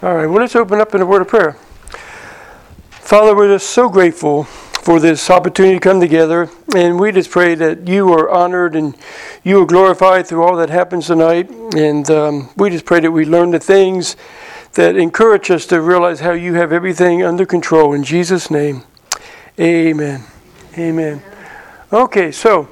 All right, well, let's open up in a word of prayer. Father, we're just so grateful for this opportunity to come together, and we just pray that you are honored and you are glorified through all that happens tonight, and we just pray that we learn the things that encourage us to realize how you have everything under control. In Jesus' name, amen. Amen. Okay, so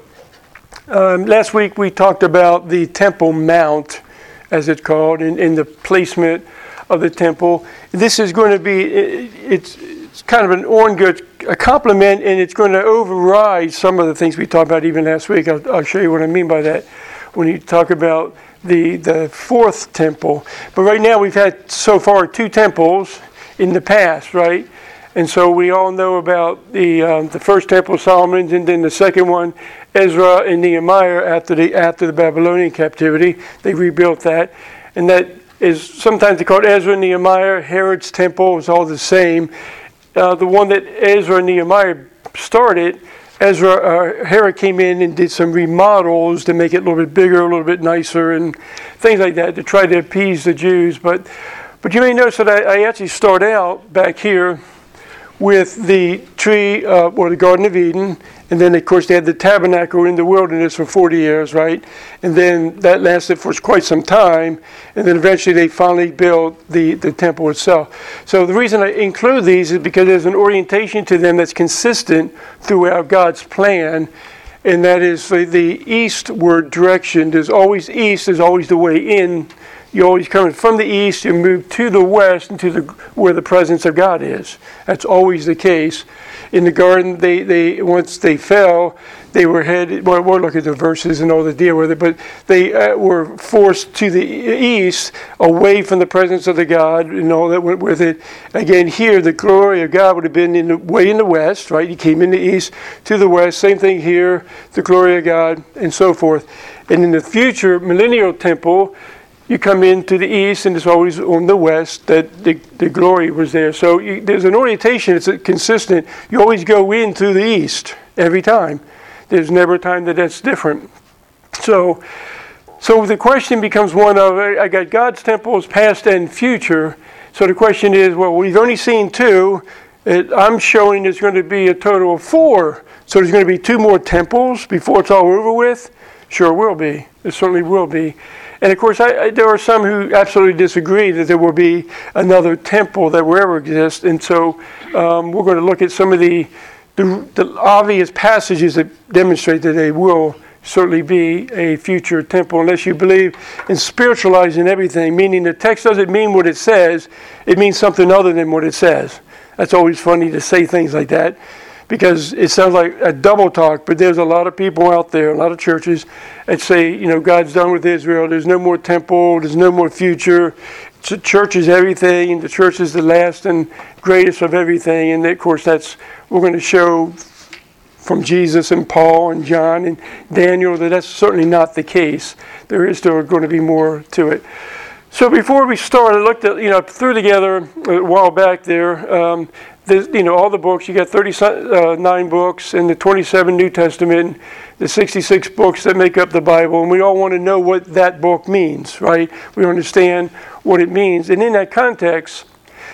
last week we talked about the Temple Mount, as it's called, in the placement of the temple. This is going to be, it's kind of an ongoing compliment, and it's going to override some of the things we talked about even last week. I'll show you what I mean by that when you talk about the fourth temple. But right now we've had so far 2 temples in the past, right? And so we all know about the first temple, Solomon's, and then the second one, Ezra and Nehemiah, after the Babylonian captivity. They rebuilt that, and that is sometimes they call it Ezra and Nehemiah. Herod's temple is all the same. The one that Ezra and Nehemiah started, Herod came in and did some remodels to make it a little bit bigger, a little bit nicer, and things like that to try to appease the Jews. But you may notice that I actually start out back here with the tree, or the Garden of Eden, and then of course they had the tabernacle in the wilderness for 40 years, right? And then that lasted for quite some time, and then eventually they finally built the temple itself. So the reason I include these is because there's an orientation to them that's consistent throughout God's plan, and that is the eastward direction. There's always east, is always the way in. You always come from the east, you move to the west, into where the presence of God is. That's always the case. In the garden, they once they fell, they were headed. Well, we'll look at the verses and all the deal with it, but they were forced to the east, away from the presence of the God, and all that went with it. Again, here the glory of God would have been way in the west, right? He came in the east to the west. Same thing here, the glory of God, and so forth. And in the future millennial temple, you come into the east, and it's always on the west that the glory was there. So there's an orientation. It's consistent. You always go into the east every time. There's never a time that's different. So the question becomes one of, I got God's temples, past and future. So the question is, well, we've only seen 2. I'm showing there's going to be a total of 4. So there's going to be 2 more temples before it's all over with? Sure will be. There certainly will be. And of course, there are some who absolutely disagree that there will be another temple that will ever exist. And so we're going to look at some of the obvious passages that demonstrate that there will certainly be a future temple, unless you believe in spiritualizing everything, meaning the text doesn't mean what it says, it means something other than what it says. That's always funny to say things like that, because it sounds like a double talk, but there's a lot of people out there, a lot of churches that say, God's done with Israel. There's no more temple. There's no more future. Church is everything. The church is the last and greatest of everything. And of course, we're going to show from Jesus and Paul and John and Daniel that's certainly not the case. There is still going to be more to it. So before we start, I looked at, threw together a while back there, all the books. You got 39 books in the 27 New Testament, the 66 books that make up the Bible, and we all want to know what that book means, right? We understand what it means. And in that context,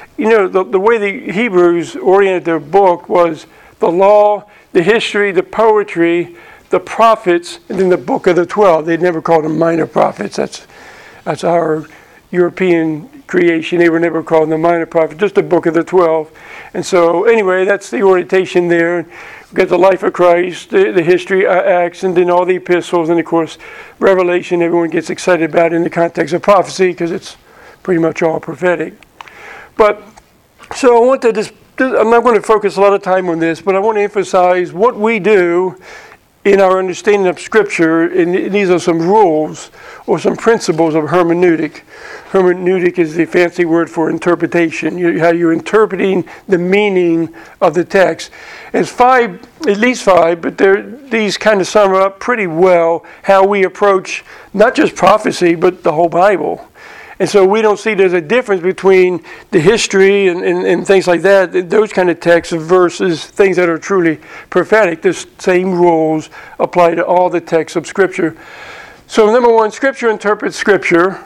the way the Hebrews oriented their book was the law, the history, the poetry, the prophets, and then the book of the 12. They never called them minor prophets. That's our European creation. They were never called the minor prophets, just the book of the 12. And so anyway, that's the orientation there. We've got the life of Christ, the history, Acts, and then all the epistles, and of course Revelation. Everyone gets excited about in the context of prophecy because it's pretty much all prophetic. But so I want to I'm not going to focus a lot of time on this, but I want to emphasize what we do in our understanding of Scripture, and these are some rules or some principles of hermeneutic. Hermeneutic is the fancy word for interpretation, how you're interpreting the meaning of the text. It's at least five, but these kind of sum up pretty well how we approach not just prophecy, but the whole Bible. And so we don't see there's a difference between the history and things like that, those kind of texts versus things that are truly prophetic. The same rules apply to all the texts of Scripture. So number one, Scripture interprets Scripture.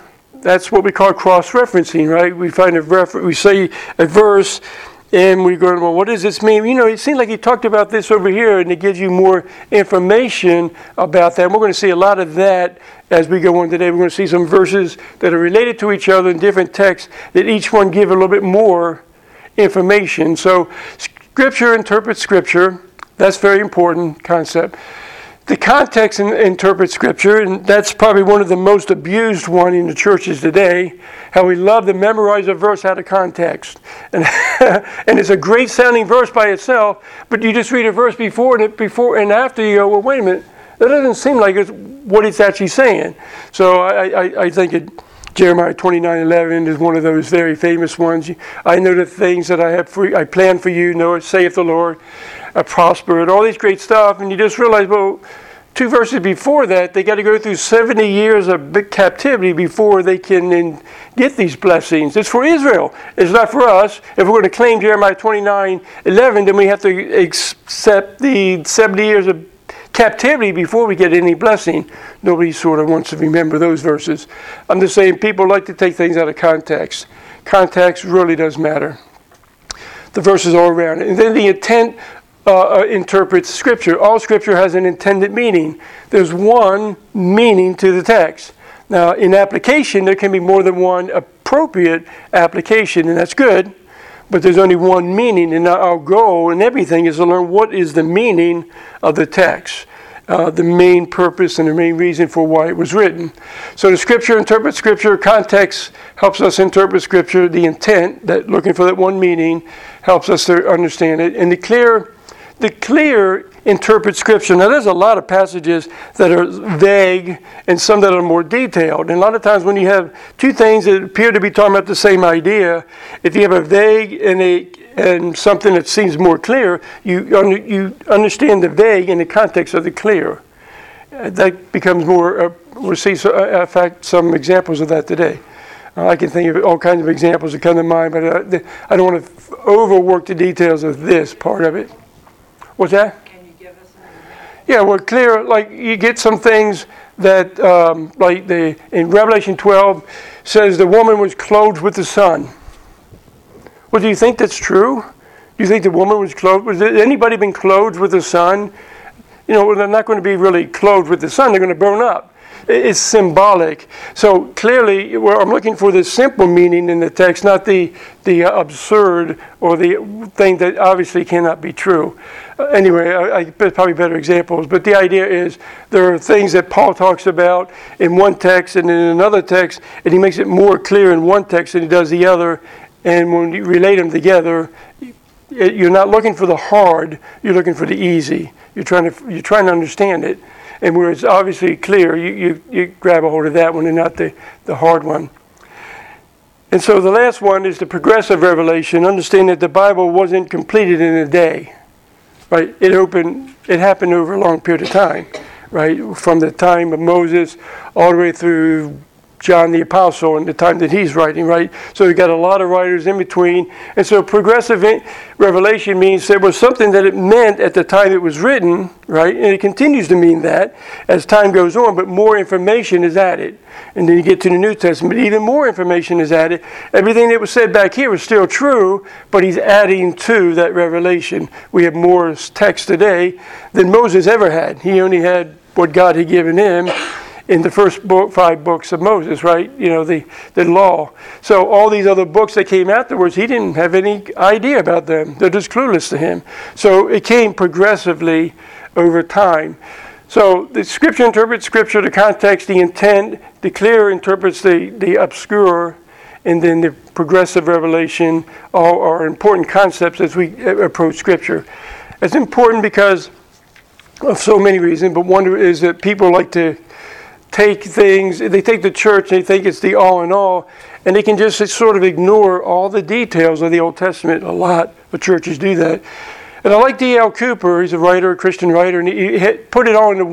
That's what we call cross-referencing, right? We find we say a verse, and we go, well, what does this mean? It seems like he talked about this over here, and it gives you more information about that. And we're going to see a lot of that as we go on today. We're going to see some verses that are related to each other in different texts that each one give a little bit more information. So Scripture interprets Scripture. That's a very important concept. The context interprets Scripture, and that's probably one of the most abused one in the churches today, how we love to memorize a verse out of context. And, and it's a great sounding verse by itself, but you just read a verse before and after, you go, well, wait a minute, that doesn't seem like it's what it's actually saying. So I think Jeremiah 29:11 is one of those very famous ones. I know the things that I plan for you, saith the Lord. Prosper and all these great stuff, and you just realize, well, 2 verses before that, they got to go through 70 years of big captivity before they can get these blessings. It's for Israel. It's not for us. If we're going to claim Jeremiah 29:11, then we have to accept the 70 years of captivity before we get any blessing. Nobody sort of wants to remember those verses. I'm just saying people like to take things out of context. Context really does matter. The verses all around it. And then the intent interprets Scripture. All Scripture has an intended meaning. There's one meaning to the text. Now, in application, there can be more than one appropriate application, and that's good, but there's only one meaning, and our goal in everything is to learn what is the meaning of the text, the main purpose and the main reason for why it was written. So the Scripture interprets Scripture. Context helps us interpret Scripture. The intent, that looking for that one meaning, helps us to understand it. And the clear interprets Scripture. Now, there's a lot of passages that are vague and some that are more detailed. And a lot of times when you have two things that appear to be talking about the same idea, if you have a vague and something that seems more clear, you understand the vague in the context of the clear. That becomes more, we'll see, in fact, some examples of that today. I can think of all kinds of examples that come to mind, but I don't want to overwork the details of this part of it. What's that? Can you give us an example? Yeah, well, clear, like you get some things that, in Revelation 12, says the woman was clothed with the sun. Well, do you think that's true? Do you think the woman was clothed? Has anybody been clothed with the sun? They're not going to be really clothed with the sun. They're going to burn up. It's symbolic. So clearly, I'm looking for the simple meaning in the text, not the absurd or the thing that obviously cannot be true. Anyway, probably better examples. But the idea is there are things that Paul talks about in one text and in another text, and he makes it more clear in one text than he does the other. And when you relate them together, you're not looking for the hard, you're looking for the easy. You're trying to understand it. And where it's obviously clear, you grab a hold of that one and not the hard one. And so the last one is the progressive revelation. Understand that the Bible wasn't completed in a day. Right? It happened over a long period of time. Right? From the time of Moses all the way through John the Apostle and the time that he's writing, right? So you've got a lot of writers in between. And so progressive revelation means there was something that it meant at the time it was written, right? And it continues to mean that as time goes on, but more information is added. And then you get to the New Testament, even more information is added. Everything that was said back here is still true, but he's adding to that revelation. We have more text today than Moses ever had. He only had what God had given him in the first 5 books of Moses, right? The law. So all these other books that came afterwards, he didn't have any idea about them. They're just clueless to him. So it came progressively over time. So the Scripture interprets Scripture, the context, the intent. The clear interprets the obscure, and then the progressive revelation all are important concepts as we approach Scripture. It's important because of so many reasons, but one is that people like to take things, they take the church and they think it's the all in all, and they can just sort of ignore all the details of the Old Testament. A lot of churches do that. And I like D.L. Cooper, he's a writer, a Christian writer, and he put it all into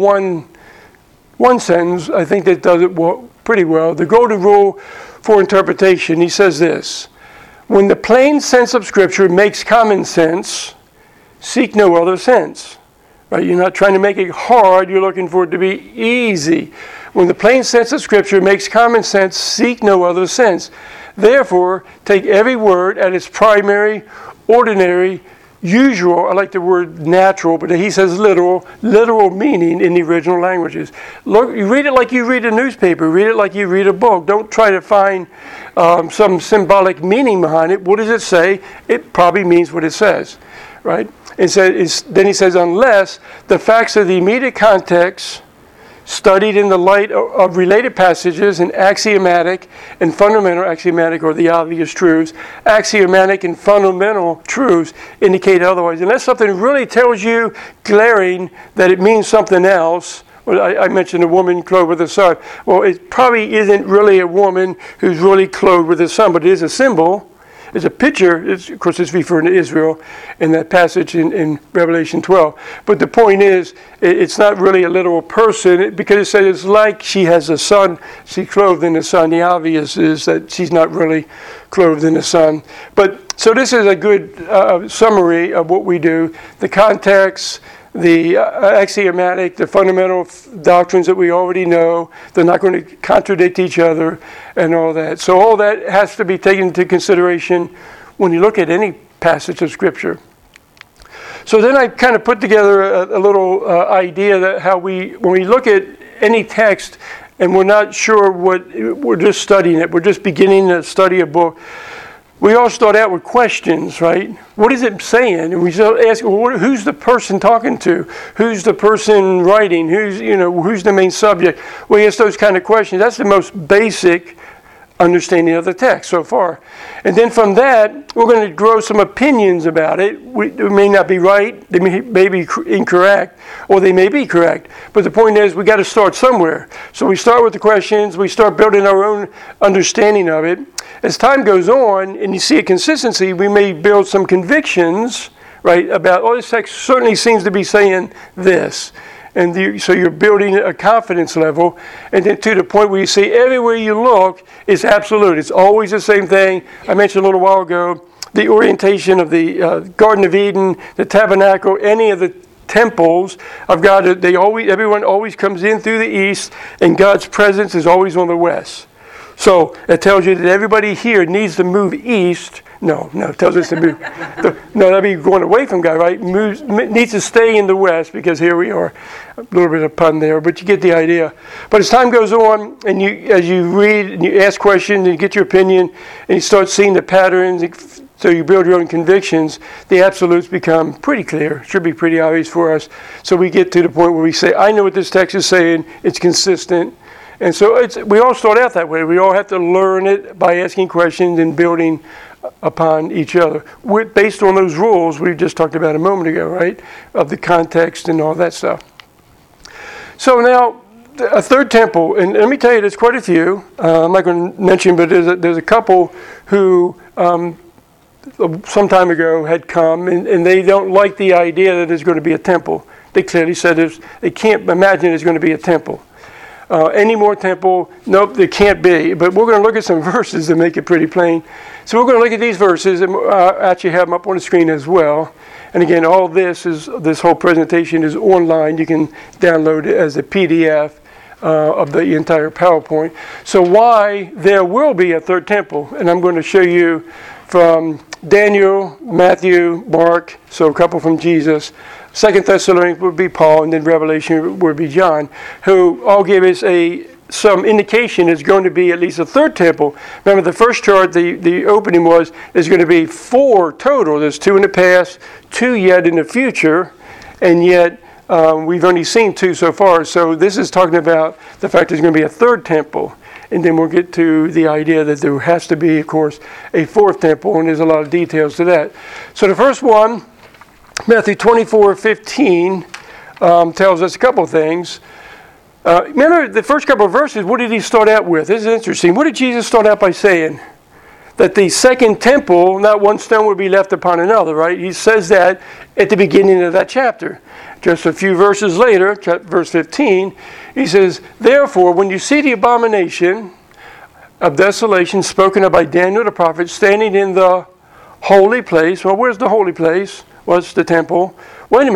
one sentence. I think that does it pretty well. The golden rule for interpretation, he says this: when the plain sense of Scripture makes common sense, seek no other sense. Right? You're not trying to make it hard, you're looking for it to be easy. When the plain sense of Scripture makes common sense, seek no other sense. Therefore, take every word at its primary, ordinary, usual, I like the word natural, but he says literal meaning in the original languages. Look, you read it like you read a newspaper. Read it like you read a book. Don't try to find some symbolic meaning behind it. What does it say? It probably means what it says, right? And then he says, unless the facts of the immediate context studied in the light of related passages and axiomatic and fundamental, axiomatic or the obvious truths, axiomatic and fundamental truths indicate otherwise. Unless something really tells you glaring that it means something else. Well, I mentioned a woman clothed with the sun. Well, it probably isn't really a woman who's really clothed with the sun, but it is a symbol. It's a picture. Of course, it's referring to Israel in that passage in Revelation 12. But the point is, it's not really a literal person because it says it's like she has a sun. She's clothed in the sun. The obvious is that she's not really clothed in the sun. But so this is a good summary of what we do. The context, the axiomatic, the fundamental doctrines that we already know. They're not going to contradict each other and all that. So all that has to be taken into consideration when you look at any passage of Scripture. So then I kind of put together a little idea that when we look at any text and we're not sure we're just studying it, we're just beginning to study a book, we all start out with questions, right? What is it saying? And we start asking, well, who's the person talking to? Who's the person writing? Who's the main subject? We ask those kind of questions. That's the most basic understanding of the text so far. And then from that, we're going to grow some opinions about it. They may not be right, they may be incorrect, or they may be correct. But the point is, we got to start somewhere. So we start with the questions, we start building our own understanding of it. As time goes on, and you see a consistency, we may build some convictions, right, about, this text certainly seems to be saying this. And so you're building a confidence level, and then to the point where you see everywhere you look is absolute. It's always the same thing. I mentioned a little while ago, the orientation of the Garden of Eden, the tabernacle, any of the temples of God. Everyone always comes in through the east, and God's presence is always on the west. So it tells you that everybody here needs to move east. No, it tells us to move. That'd be going away from God, right? Needs to stay in the west because here we are. A little bit of pun there, but you get the idea. But as time goes on, and as you read and you ask questions and you get your opinion, and you start seeing the patterns, so you build your own convictions, the absolutes become pretty clear. Should be pretty obvious for us. So we get to the point where we say, I know what this text is saying. It's consistent. And so we all start out that way. We all have to learn it by asking questions and building upon each other. Based on those rules we just talked about a moment ago, right? Of the context and all that stuff. So now, a third temple, and let me tell you, there's quite a few. I'm not going to mention, but there's a couple who some time ago had come, and they don't like the idea that there's going to be a temple. They clearly said they can't imagine there's going to be a temple. Any more temple? Nope, there can't be. But we're going to look at some verses to make it pretty plain. So we're going to look at these verses, and actually have them up on the screen as well. And again, all this whole presentation is online. You can download it as a PDF of the entire PowerPoint. So why there will be a third temple, and I'm going to show you from Daniel, Matthew, Mark, so a couple from Jesus. 2 Thessalonians would be Paul, and then Revelation would be John, who all give us some indication there's going to be at least a third temple. Remember the first chart, the opening was, there's going to be 4 total. There's 2 in the past, 2 yet in the future, and yet we've only seen 2 so far. So this is talking about the fact there's going to be a third temple. And then we'll get to the idea that there has to be, of course, a 4th temple, and there's a lot of details to that. So the first one, Matthew 24:15, tells us a couple of things. Remember the first couple of verses, what did he start out with? This is interesting. What did Jesus start out by saying? That the second temple, not one stone would be left upon another, right? He says that at the beginning of that chapter. Just a few verses later, verse 15, he says, therefore, when you see the abomination of desolation spoken of by Daniel the prophet standing in the holy place. Well, where's the holy place? What's the temple? Wait a minute.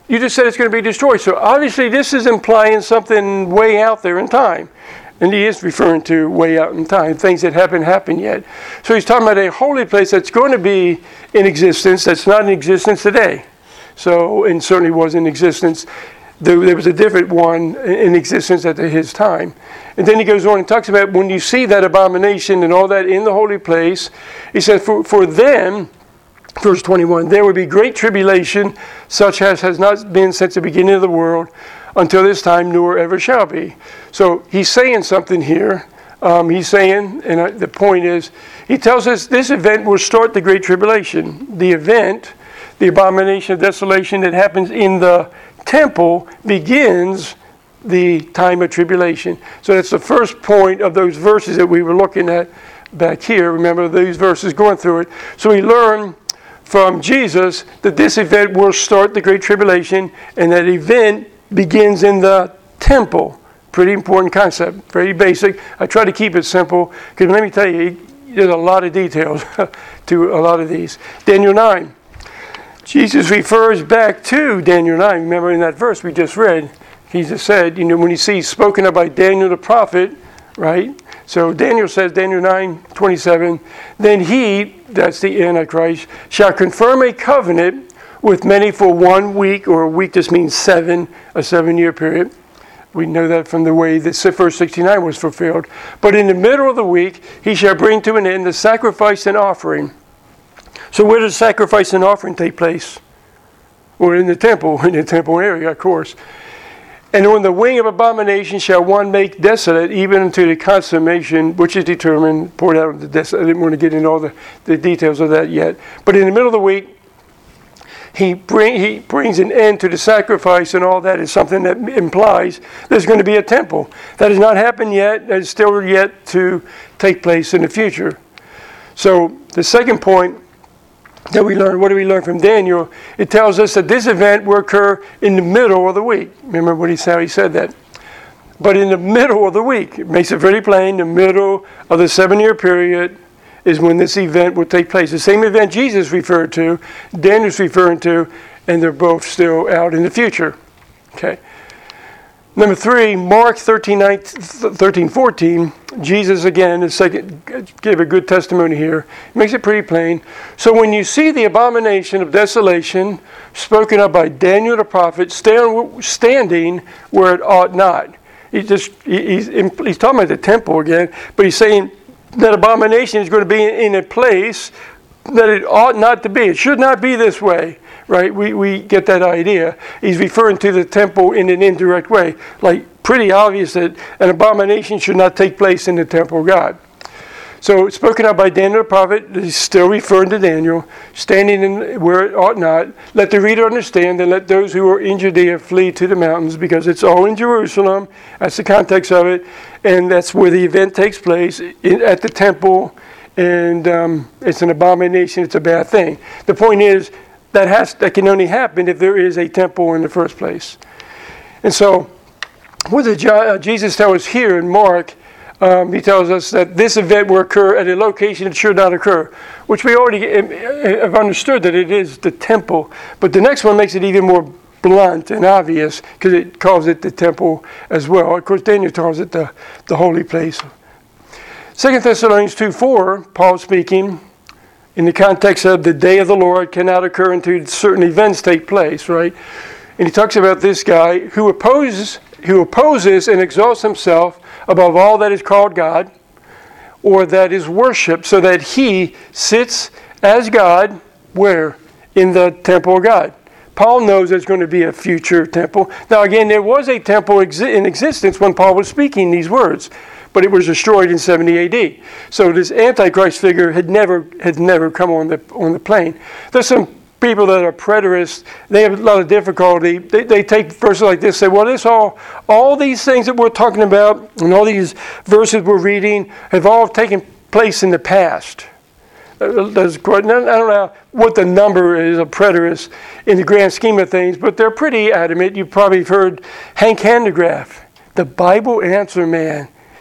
You just said it's going to be destroyed. So obviously this is implying something way out there in time. And he is referring to way out in time, things that haven't happened yet. So he's talking about a holy place that's going to be in existence, that's not in existence today. So, and certainly was in existence. There was a different one in existence at his time. And then he goes on and talks about when you see that abomination and all that in the holy place, he says, for them, verse 21, there will be great tribulation, such as has not been since the beginning of the world, until this time, nor ever shall be. So he's saying something here. He's saying, and the point is, he tells us this event will start the Great Tribulation. The event, the abomination of desolation that happens in the temple, begins the time of tribulation. So that's the first point of those verses that we were looking at back here. Remember these verses going through it. So we learn from Jesus that this event will start the Great Tribulation, and that event begins in the temple. Pretty important concept, very basic. I try to keep it simple, because let me tell you, there's a lot of details to a lot of these. Daniel 9. Jesus refers back to Daniel 9. Remember in that verse we just read, Jesus said, when he sees spoken of by Daniel the prophet, right? So Daniel says, Daniel 9:27, then he, that's the Antichrist, shall confirm a covenant with many for 1 week, or a week just means seven, a 7-year period. We know that from the way that verse 69 was fulfilled. But in the middle of the week, he shall bring to an end the sacrifice and offering. So where does sacrifice and offering take place? Well, in the temple area, of course. And on the wing of abomination shall one make desolate, even unto the consummation, which is determined, poured out of the desolate. I didn't want to get into all the details of that yet. But in the middle of the week, he brings an end to the sacrifice, and all that is something that implies there's going to be a temple. That has not happened yet. That is still yet to take place in the future. So the second point that we learn, what do we learn from Daniel? It tells us that this event will occur in the middle of the week. Remember how he said that. But in the middle of the week, it makes it very plain, the middle of the 7-year period is when this event will take place. The same event Jesus referred to, Daniel's referring to, and they're both still out in the future. Okay. Number 3, Mark 13:14. Jesus again, gave a good testimony here. He makes it pretty plain. So when you see the abomination of desolation spoken of by Daniel the prophet standing where it ought not. He's talking about the temple again, but he's saying that abomination is going to be in a place that it ought not to be. It should not be this way, right? We get that idea. He's referring to the temple in an indirect way. Like, pretty obvious that an abomination should not take place in the temple of God. So, spoken of by Daniel the prophet, he's still referring to Daniel, standing in where it ought not. Let the reader understand, and let those who are in Judea flee to the mountains, because it's all in Jerusalem. That's the context of it. And that's where the event takes place, at the temple. And it's an abomination. It's a bad thing. The point is, that can only happen if there is a temple in the first place. And so, what did Jesus tell us here in Mark? He tells us that this event will occur at a location it should not occur, which we already have understood that it is the temple. But the next one makes it even more blunt and obvious, because it calls it the temple as well. Of course, Daniel calls it the holy place. 2 Thessalonians 2:4, Paul speaking, in the context of the day of the Lord cannot occur until certain events take place, right? And he talks about this guy who opposes and exalts himself above all that is called God, or that is worshipped, so that he sits as God, where? In the temple of God. Paul knows there's going to be a future temple. Now again, there was a temple in existence when Paul was speaking these words, but it was destroyed in 70 AD. So this Antichrist figure had never come on the plane. There's some people that are preterists. They have a lot of difficulty. They take verses like this, say, well, this all these things that we're talking about and all these verses we're reading have all taken place in the past. I don't know what the number is of preterists in the grand scheme of things, but they're pretty adamant. You've probably heard Hank Hanegraaff, the Bible answer man.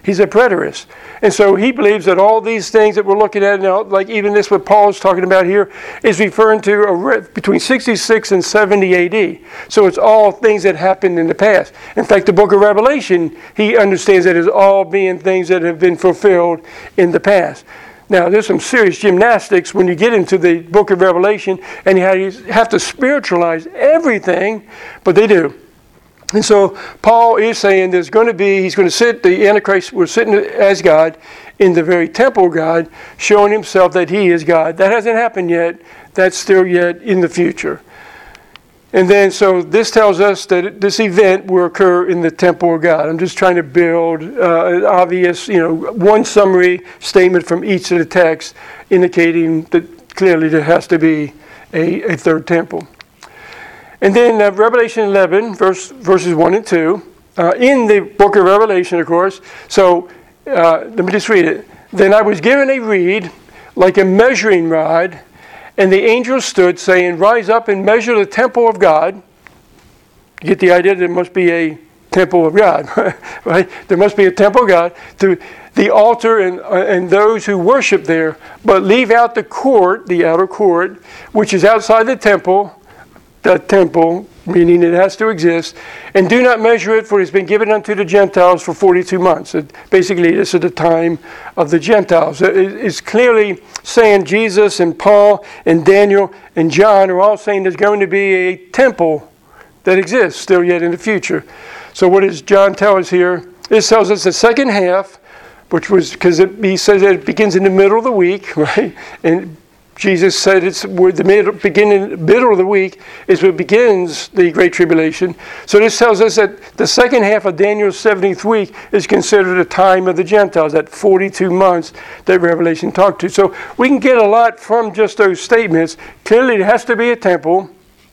He's a preterist. And so he believes that all these things that we're looking at now, like even this what Paul's talking about here, is referring to between 66 and 70 AD. So it's all things that happened in the past. In fact, the book of Revelation, he understands that it's all being things that have been fulfilled in the past. Now, there's some serious gymnastics when you get into the book of Revelation, and you have to spiritualize everything, but they do. And so Paul is saying he's going to sit, the Antichrist will sit as God in the very temple of God, showing himself that he is God. That hasn't happened yet. That's still yet in the future. And then, so this tells us that this event will occur in the temple of God. I'm just trying to build an obvious, one summary statement from each of the texts indicating that clearly there has to be a third temple. And then Revelation 11, verses 1 and 2, in the book of Revelation, of course. So let me just read it. Then I was given a reed like a measuring rod, and the angel stood, saying, Rise up and measure the temple of God. You get the idea that there must be a temple of God, right? There must be a temple of God, to the altar and those who worship there, but leave out the court, the outer court, which is outside the temple, meaning it has to exist, and do not measure it, for it has been given unto the Gentiles for 42 months. Basically, this is the time of the Gentiles. It's clearly saying Jesus and Paul and Daniel and John are all saying there's going to be a temple that exists still yet in the future. So what does John tell us here? This tells us the second half, which was, because he says that it begins in the middle of the week, right? And Jesus said it's where the middle of the week is where begins the Great Tribulation. So this tells us that the second half of Daniel's 70th week is considered a time of the Gentiles, that 42 months that Revelation talked to. So we can get a lot from just those statements. Clearly there has to be a temple.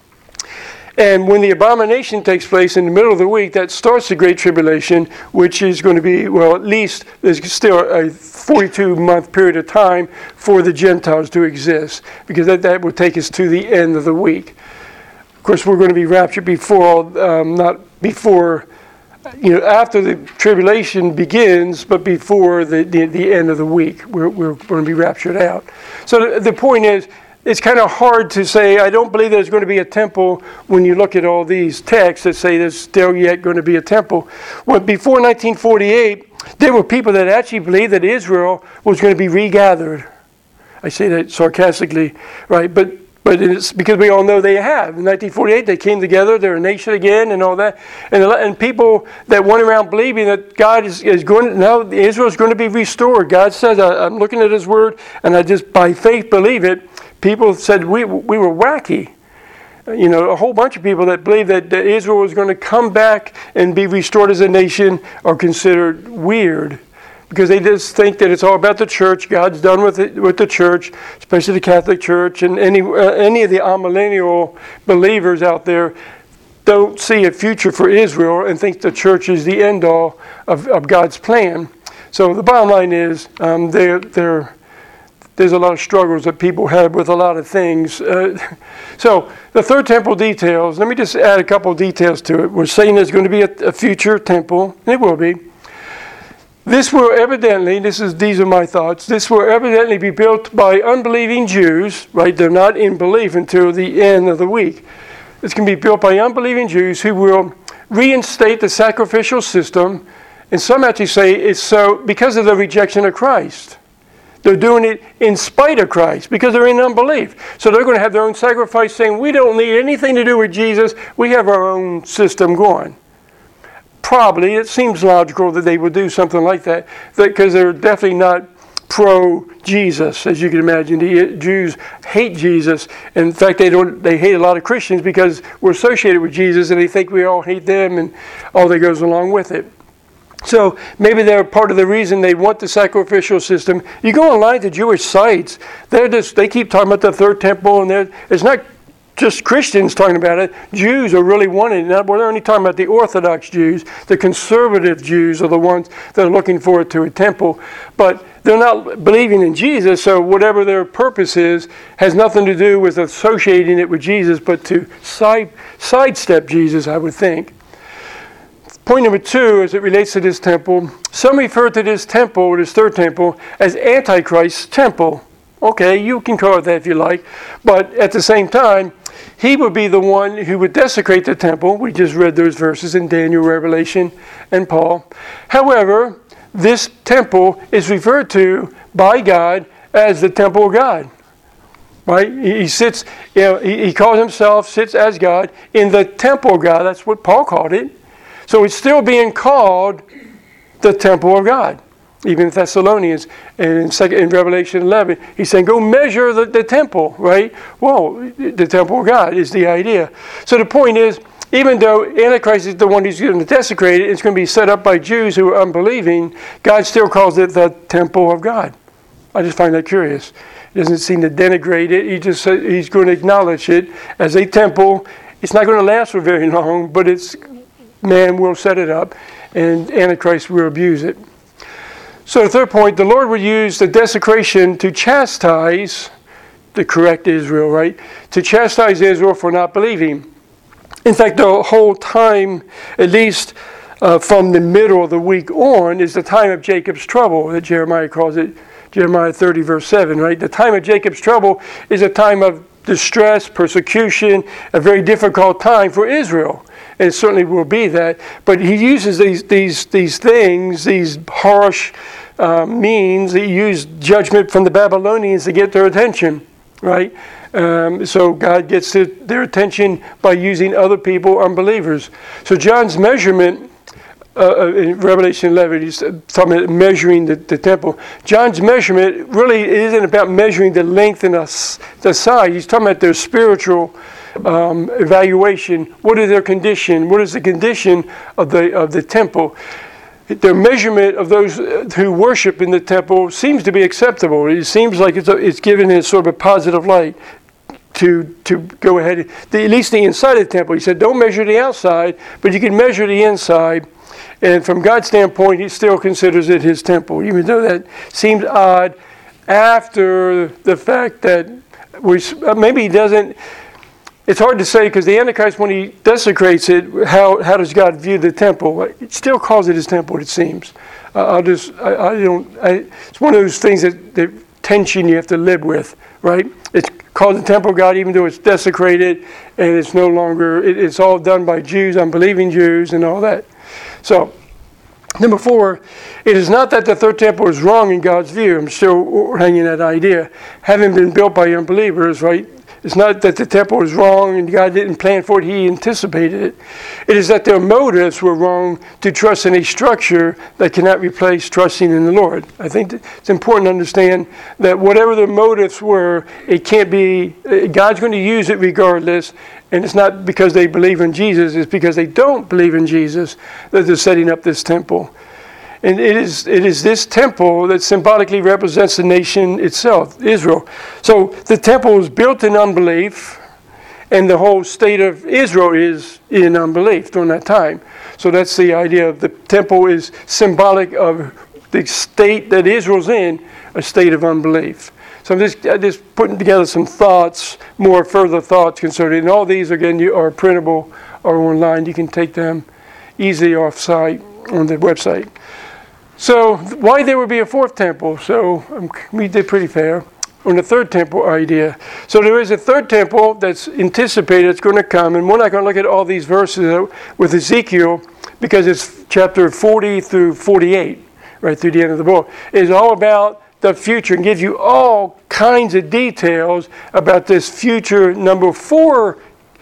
And when the abomination takes place in the middle of the week, that starts the Great Tribulation, which is going to be, well, at least there's still a 42-month period of time for the Gentiles to exist, because that will take us to the end of the week. Of course, we're going to be raptured before, not before, after the tribulation begins, but before the end of the week. We're going to be raptured out. So the point is, it's kind of hard to say, I don't believe there's going to be a temple when you look at all these texts that say there's still yet going to be a temple. Well, before 1948, there were people that actually believed that Israel was going to be regathered. I say that sarcastically, right? But it's because we all know they have. In 1948, they came together, they're a nation again and all that. And people that went around believing that God is going, now Israel is going to be restored. God says, I'm looking at His Word, and I just by faith believe it. People said we were wacky. A whole bunch of people that believe that Israel was going to come back and be restored as a nation are considered weird, because they just think that it's all about the church. God's done with the church, especially the Catholic Church, and any of the amillennial believers out there don't see a future for Israel and think the church is the end all of God's plan. So the bottom line is there's a lot of struggles that people have with a lot of things. So the third temple details, let me just add a couple of details to it. We're saying there's going to be a future temple, and it will be. This will evidently, these are my thoughts, this will evidently be built by unbelieving Jews, right? They're not in belief until the end of the week. It's going to be built by unbelieving Jews who will reinstate the sacrificial system, and some actually say it's so because of the rejection of Christ. They're doing it in spite of Christ because they're in unbelief. So they're going to have their own sacrifice saying, we don't need anything to do with Jesus. We have our own system going. Probably, it seems logical that they would do something like that because they're definitely not pro-Jesus, as you can imagine. The Jews hate Jesus. In fact, they hate a lot of Christians because we're associated with Jesus and they think we all hate them and all that goes along with it. So maybe they're part of the reason they want the sacrificial system. You go online to Jewish sites, they keep talking about the third temple, and it's not just Christians talking about it. Jews are really wanting it. We're only talking about the Orthodox Jews. The conservative Jews are the ones that are looking forward to a temple. But they're not believing in Jesus, so whatever their purpose is has nothing to do with associating it with Jesus, but to sidestep Jesus, I would think. Point number 2, as it relates to this temple, some refer to this temple, this third temple, as Antichrist's temple. Okay, you can call it that if you like, but at the same time, he would be the one who would desecrate the temple. We just read those verses in Daniel, Revelation, and Paul. However, this temple is referred to by God as the temple of God. Right? He sits, he calls himself, sits as God in the temple of God. That's what Paul called it. So it's still being called the temple of God. Even in Thessalonians and in Revelation 11, he's saying, go measure the temple, right? Well, the temple of God is the idea. So the point is, even though Antichrist is the one who's going to desecrate it, it's going to be set up by Jews who are unbelieving, God still calls it the temple of God. I just find that curious. He doesn't seem to denigrate it. He's going to acknowledge it as a temple. It's not going to last for very long, but man will set it up, and Antichrist will abuse it. So the third point, the Lord would use the desecration to chastise the correct Israel, right? To chastise Israel for not believing. In fact, the whole time, at least from the middle of the week on, is the time of Jacob's trouble, that Jeremiah calls it, Jeremiah 30, verse 7, right? The time of Jacob's trouble is a time of distress, persecution, a very difficult time for Israel. And it certainly will be that. But he uses these things, these harsh means. He used judgment from the Babylonians to get their attention, right? So God gets their attention by using other people, unbelievers. So John's measurement, in Revelation 11, he's talking about measuring the temple. John's measurement really isn't about measuring the length and the size. He's talking about their spiritual evaluation. What is their condition? What is the condition of the temple? Their measurement of those who worship in the temple seems to be acceptable. It seems like it's given in sort of a positive light to go ahead. At least the inside of the temple. He said, don't measure the outside, but you can measure the inside. And from God's standpoint, he still considers it his temple, even though that seems odd after the fact that maybe he doesn't. It's hard to say, because the Antichrist, when he desecrates it, how does God view the temple? It still calls it his temple, it seems. It's one of those things that tension you have to live with, right? It's called the temple of God, even though it's desecrated, and it's no longer, it's all done by Jews, unbelieving Jews, and all that. So, number 4, it is not that the third temple is wrong in God's view. I'm still hanging that idea. Having been built by unbelievers, right? It's not that the temple is wrong and God didn't plan for it, he anticipated it. It is that their motives were wrong to trust in a structure that cannot replace trusting in the Lord. I think it's important to understand that whatever their motives were, it can't be, God's going to use it regardless. And it's not because they believe in Jesus, it's because they don't believe in Jesus that they're setting up this temple. And it is this temple that symbolically represents the nation itself, Israel. So the temple was built in unbelief, and the whole state of Israel is in unbelief during that time. So that's the idea of the temple is symbolic of the state that Israel's in, a state of unbelief. So I'm just putting together some thoughts, more further thoughts concerning it. And all these, again, are printable or online. You can take them easily off-site on the website. So why there would be a fourth temple? So we did pretty fair on the third temple idea. So there is a third temple that's anticipated, it's going to come. And we're not going to look at all these verses with Ezekiel because it's chapter 40 through 48, right through the end of the book. It's all about the future and gives you all kinds of details about this future number 4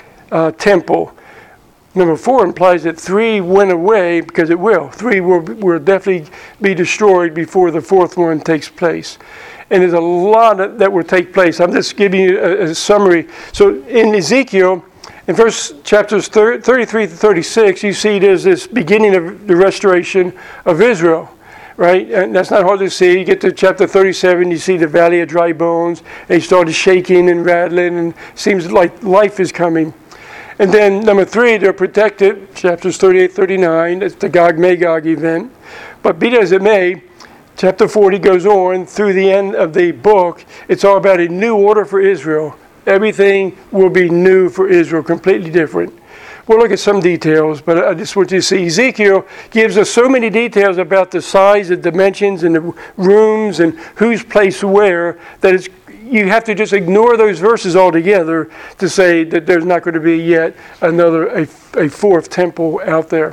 temple. Number 4 implies that 3 went away because it will. 3 will definitely be destroyed before the 4th one takes place. And there's a lot that will take place. I'm just giving you a summary. So in Ezekiel, in chapters 33 to 36, you see there's this beginning of the restoration of Israel. Right? And that's not hard to see. You get to chapter 37, you see the valley of dry bones. They started shaking and rattling, and it seems like life is coming. And then number 3, they're protected, chapters 38, 39. It's the Gog-Magog event. But be that as it may, chapter 40 goes on through the end of the book. It's all about a new order for Israel. Everything will be new for Israel, completely different. we'll look at some details, but I just want you to see Ezekiel gives us so many details about the size, the dimensions, and the rooms, and who's placed where, that you have to just ignore those verses altogether to say that there's not going to be yet a fourth temple out there.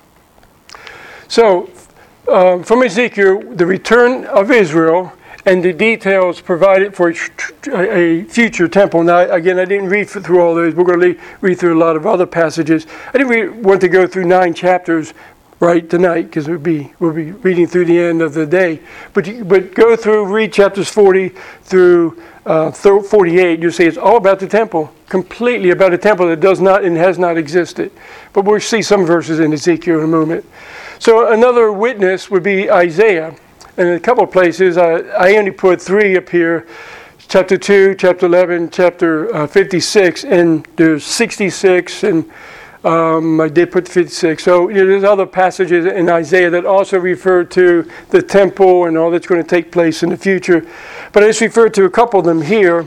So, from Ezekiel, the return of Israel and the details provided for a future temple. Now, again, I didn't read through all those. We're going to read through a lot of other passages. I didn't want to go through 9 chapters right tonight, because we'll be reading through the end of the day. But go through, read chapters 40 through 48. You'll see it's all about the temple, completely about a temple that does not and has not existed. But we'll see some verses in Ezekiel in a moment. So another witness would be Isaiah. And in a couple of places, I only put 3 up here. Chapter 2, chapter 11, chapter 56, and there's 66, and I did put 56. So there's other passages in Isaiah that also refer to the temple and all that's going to take place in the future. But I just referred to a couple of them here.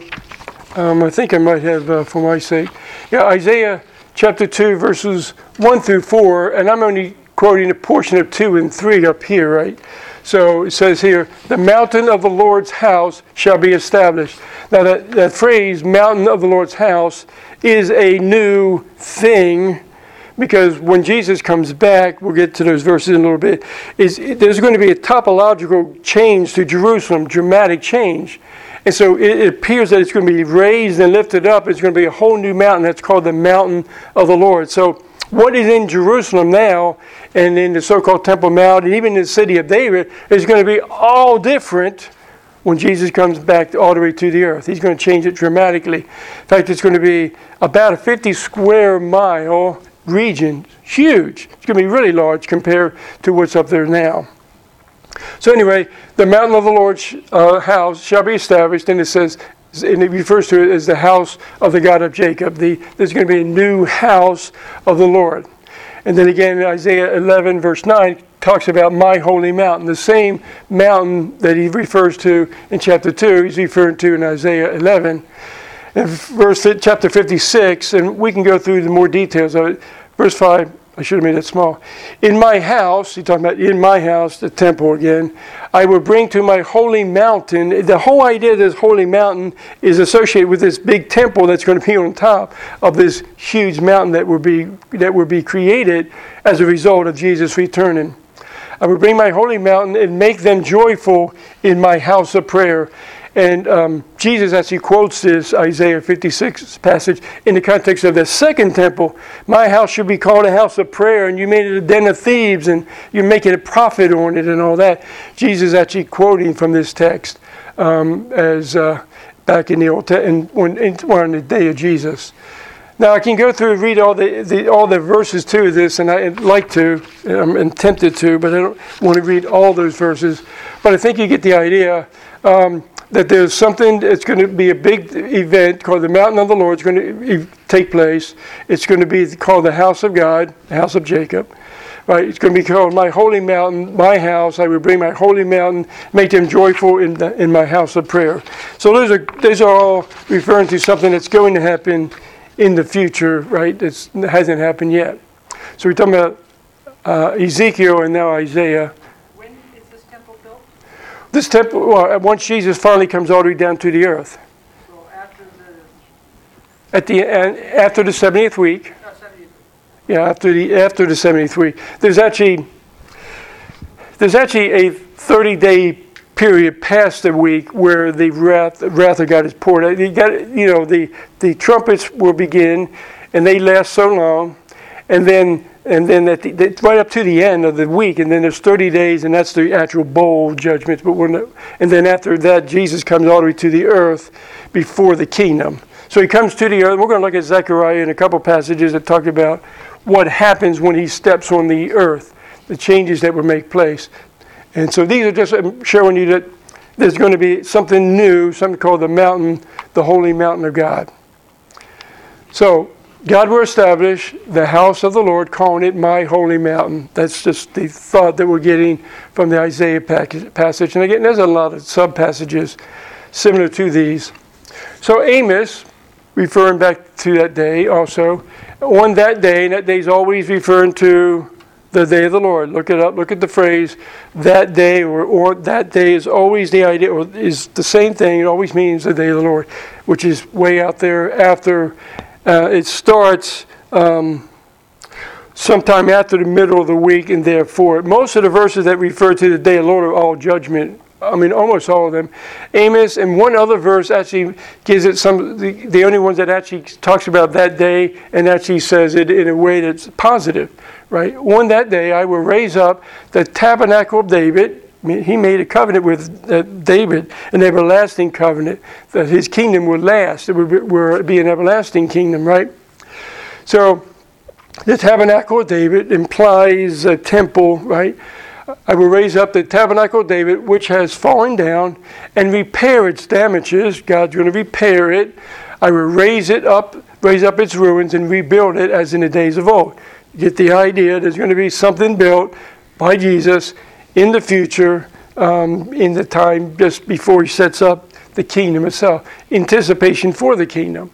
I think I might have, for my sake. Yeah, Isaiah chapter 2, verses 1 through 4, and I'm only quoting a portion of 2 and 3 up here, right? So it says here, the mountain of the Lord's house shall be established. Now that phrase, mountain of the Lord's house, is a new thing, because when Jesus comes back, we'll get to those verses in a little bit, there's going to be a topological change to Jerusalem, dramatic change. And so it appears that it's going to be raised and lifted up. It's going to be a whole new mountain that's called the mountain of the Lord. So what is in Jerusalem now and in the so-called Temple Mount and even in the city of David is going to be all different when Jesus comes back all the way to the earth. He's going to change it dramatically. In fact, it's going to be about a 50 square mile region. Huge. It's going to be really large compared to what's up there now. So anyway, the mountain of the Lord's house shall be established, and it says, and it refers to it as the house of the God of Jacob. There's going to be a new house of the Lord. And then again, in Isaiah 11, verse 9, talks about my holy mountain. The same mountain that he refers to in chapter 2, he's referring to in Isaiah 11. And chapter 56, and we can go through the more details of it. Verse 5, I should have made it small. In my house, he's talking about in my house, the temple again, I will bring to my holy mountain. The whole idea of this holy mountain is associated with this big temple that's going to be on top of this huge mountain that will be created as a result of Jesus returning. I will bring my holy mountain and make them joyful in my house of prayer. And Jesus actually quotes this Isaiah 56 passage in the context of the second temple. My house should be called a house of prayer, and you made it a den of thieves, and you're making a profit on it and all that. Jesus actually quoting from this text as back in the Old Testament, on the day of Jesus. Now I can go through and read all the verses to this, and I'd like to, I'm tempted to, but I don't want to read all those verses. But I think you get the idea. That there's something that's going to be a big event called the Mountain of the Lord. It's going to take place. It's going to be called the House of God, the House of Jacob. Right? It's going to be called my holy mountain, my house. I will bring my holy mountain, make them joyful in my house of prayer. So those are all referring to something that's going to happen in the future, right? That hasn't happened yet. So we're talking about Ezekiel and now Isaiah. This temple, once Jesus finally comes all the way down to the earth. So after the 70th week. 70th. Yeah, after the 70th week. There's actually a 30-day period past the week where the wrath of God is poured out. The trumpets will begin, and they last so long, and then right up to the end of the week, and then there's 30 days, and that's the actual bowl judgment. And then after that, Jesus comes all the way to the earth before the kingdom. So he comes to the earth. We're going to look at Zechariah in a couple passages that talk about what happens when he steps on the earth, the changes that will make place. And so these are just showing you that there's going to be something new, something called the mountain, the holy mountain of God. So God will establish the house of the Lord, calling it my holy mountain. That's just the thought that we're getting from the Isaiah passage. And again, there's a lot of sub-passages similar to these. So Amos, referring back to that day also. On that day, and that day is always referring to the day of the Lord. Look it up, look at the phrase, that day, or that day is always the idea, or is the same thing. It always means the day of the Lord, which is way out there after it starts sometime after the middle of the week, and therefore, most of the verses that refer to the day of the Lord are all judgment. I mean, almost all of them. Amos, and one other verse actually gives it the only ones that actually talks about that day and actually says it in a way that's positive, right? On that day, I will raise up the tabernacle of David. I mean, he made a covenant with David, an everlasting covenant, that his kingdom would last. It would be an everlasting kingdom, right? So, the tabernacle of David implies a temple, right? I will raise up the tabernacle of David, which has fallen down, and repair its damages. God's going to repair it. I will raise up its ruins, and rebuild it as in the days of old. You get the idea. There's going to be something built by Jesus in the future, in the time just before he sets up the kingdom itself. Anticipation for the kingdom.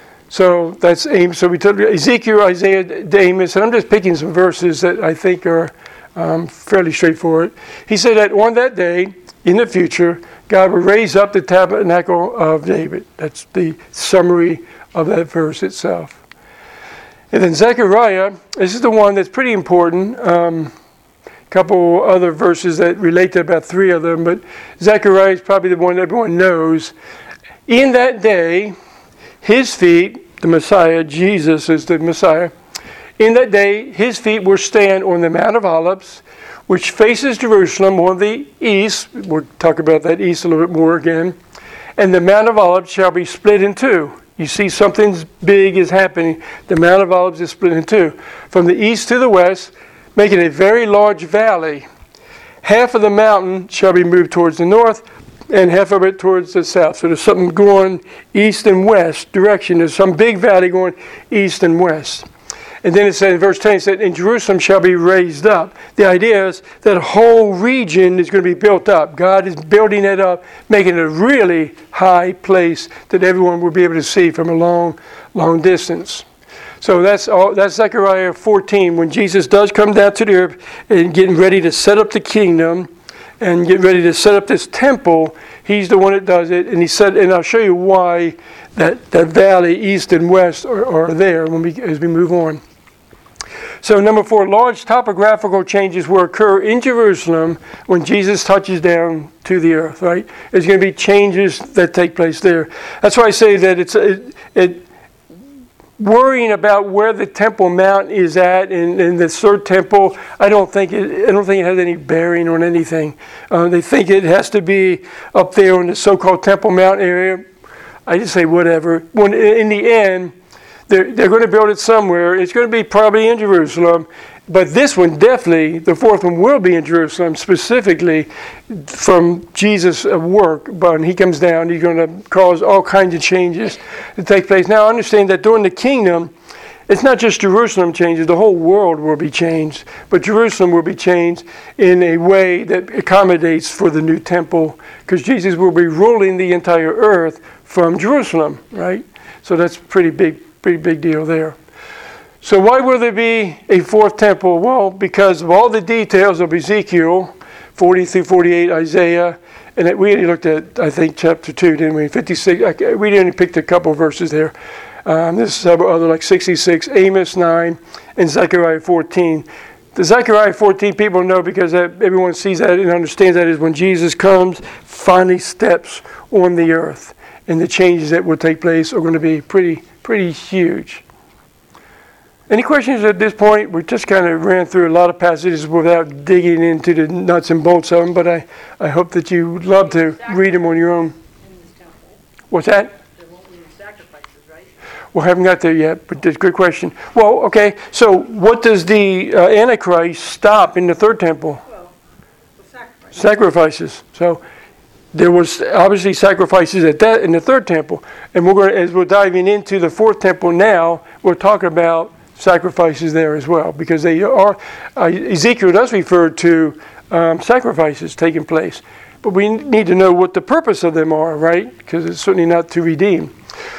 So that's Amos. So we took Ezekiel, Isaiah, Amos, and I'm just picking some verses that I think are fairly straightforward. He said that on that day, in the future, God will raise up the tabernacle of David. That's the summary of that verse itself. And then Zechariah, this is the one that's pretty important. A couple other verses that relate to about three of them, but Zechariah is probably the one everyone knows. In that day, his feet, the Messiah, Jesus is the Messiah. In that day, his feet will stand on the Mount of Olives, which faces Jerusalem on the east. We'll talk about that east a little bit more again. And the Mount of Olives shall be split in two. You see something big is happening. The Mount of Olives is split in two. From the east to the west, making a very large valley. Half of the mountain shall be moved towards the north, and half of it towards the south. So there's something going east and west direction. There's some big valley going east and west. And then it said in verse 10, it said, and Jerusalem shall be raised up. The idea is that a whole region is going to be built up. God is building it up, making it a really high place that everyone will be able to see from a long, long distance. So that's Zechariah 14, when Jesus does come down to the earth and getting ready to set up the kingdom and getting ready to set up this temple. He's the one that does it. And he said, and I'll show you why that valley east and west are there as we move on. So number 4, large topographical changes will occur in Jerusalem when Jesus touches down to the earth, right? There's going to be changes that take place there. That's why I say that worrying about where the Temple Mount is at in the third temple, I don't think it has any bearing on anything. They think it has to be up there in the so-called Temple Mount area. I just say whatever. When in the end, they're going to build it somewhere. It's going to be probably in Jerusalem. But this one definitely, the fourth one will be in Jerusalem, specifically from Jesus' work. But when he comes down, he's going to cause all kinds of changes to take place. Now, understand that during the kingdom, it's not just Jerusalem changes, the whole world will be changed. But Jerusalem will be changed in a way that accommodates for the new temple, because Jesus will be ruling the entire earth from Jerusalem, right? So that's pretty big deal there. So why will there be a fourth temple? Well, because of all the details of Ezekiel 40 through 48, Isaiah, and we only looked at, I think, chapter 2, didn't we? 56. We only picked a couple verses there. There's several other, like 66, Amos 9, and Zechariah 14. The Zechariah 14 people know, because everyone sees that and understands that, is when Jesus comes, finally steps on the earth. And the changes that will take place are going to be pretty huge. Any questions at this point? We just kind of ran through a lot of passages without digging into the nuts and bolts of them, but I hope that you would love to read them on your own. In this temple. What's that? There won't be any sacrifices, right? Well, I haven't got there yet, but that's a good question. Well, okay, so what does the Antichrist stop in the third temple? Well, sacrifices. Sacrifices. So there was obviously sacrifices in the third temple, and as we're diving into the fourth temple now, we're talking about sacrifices there as well, because they are. Ezekiel does refer to sacrifices taking place, but we need to know what the purpose of them are, right? Because it's certainly not to redeem.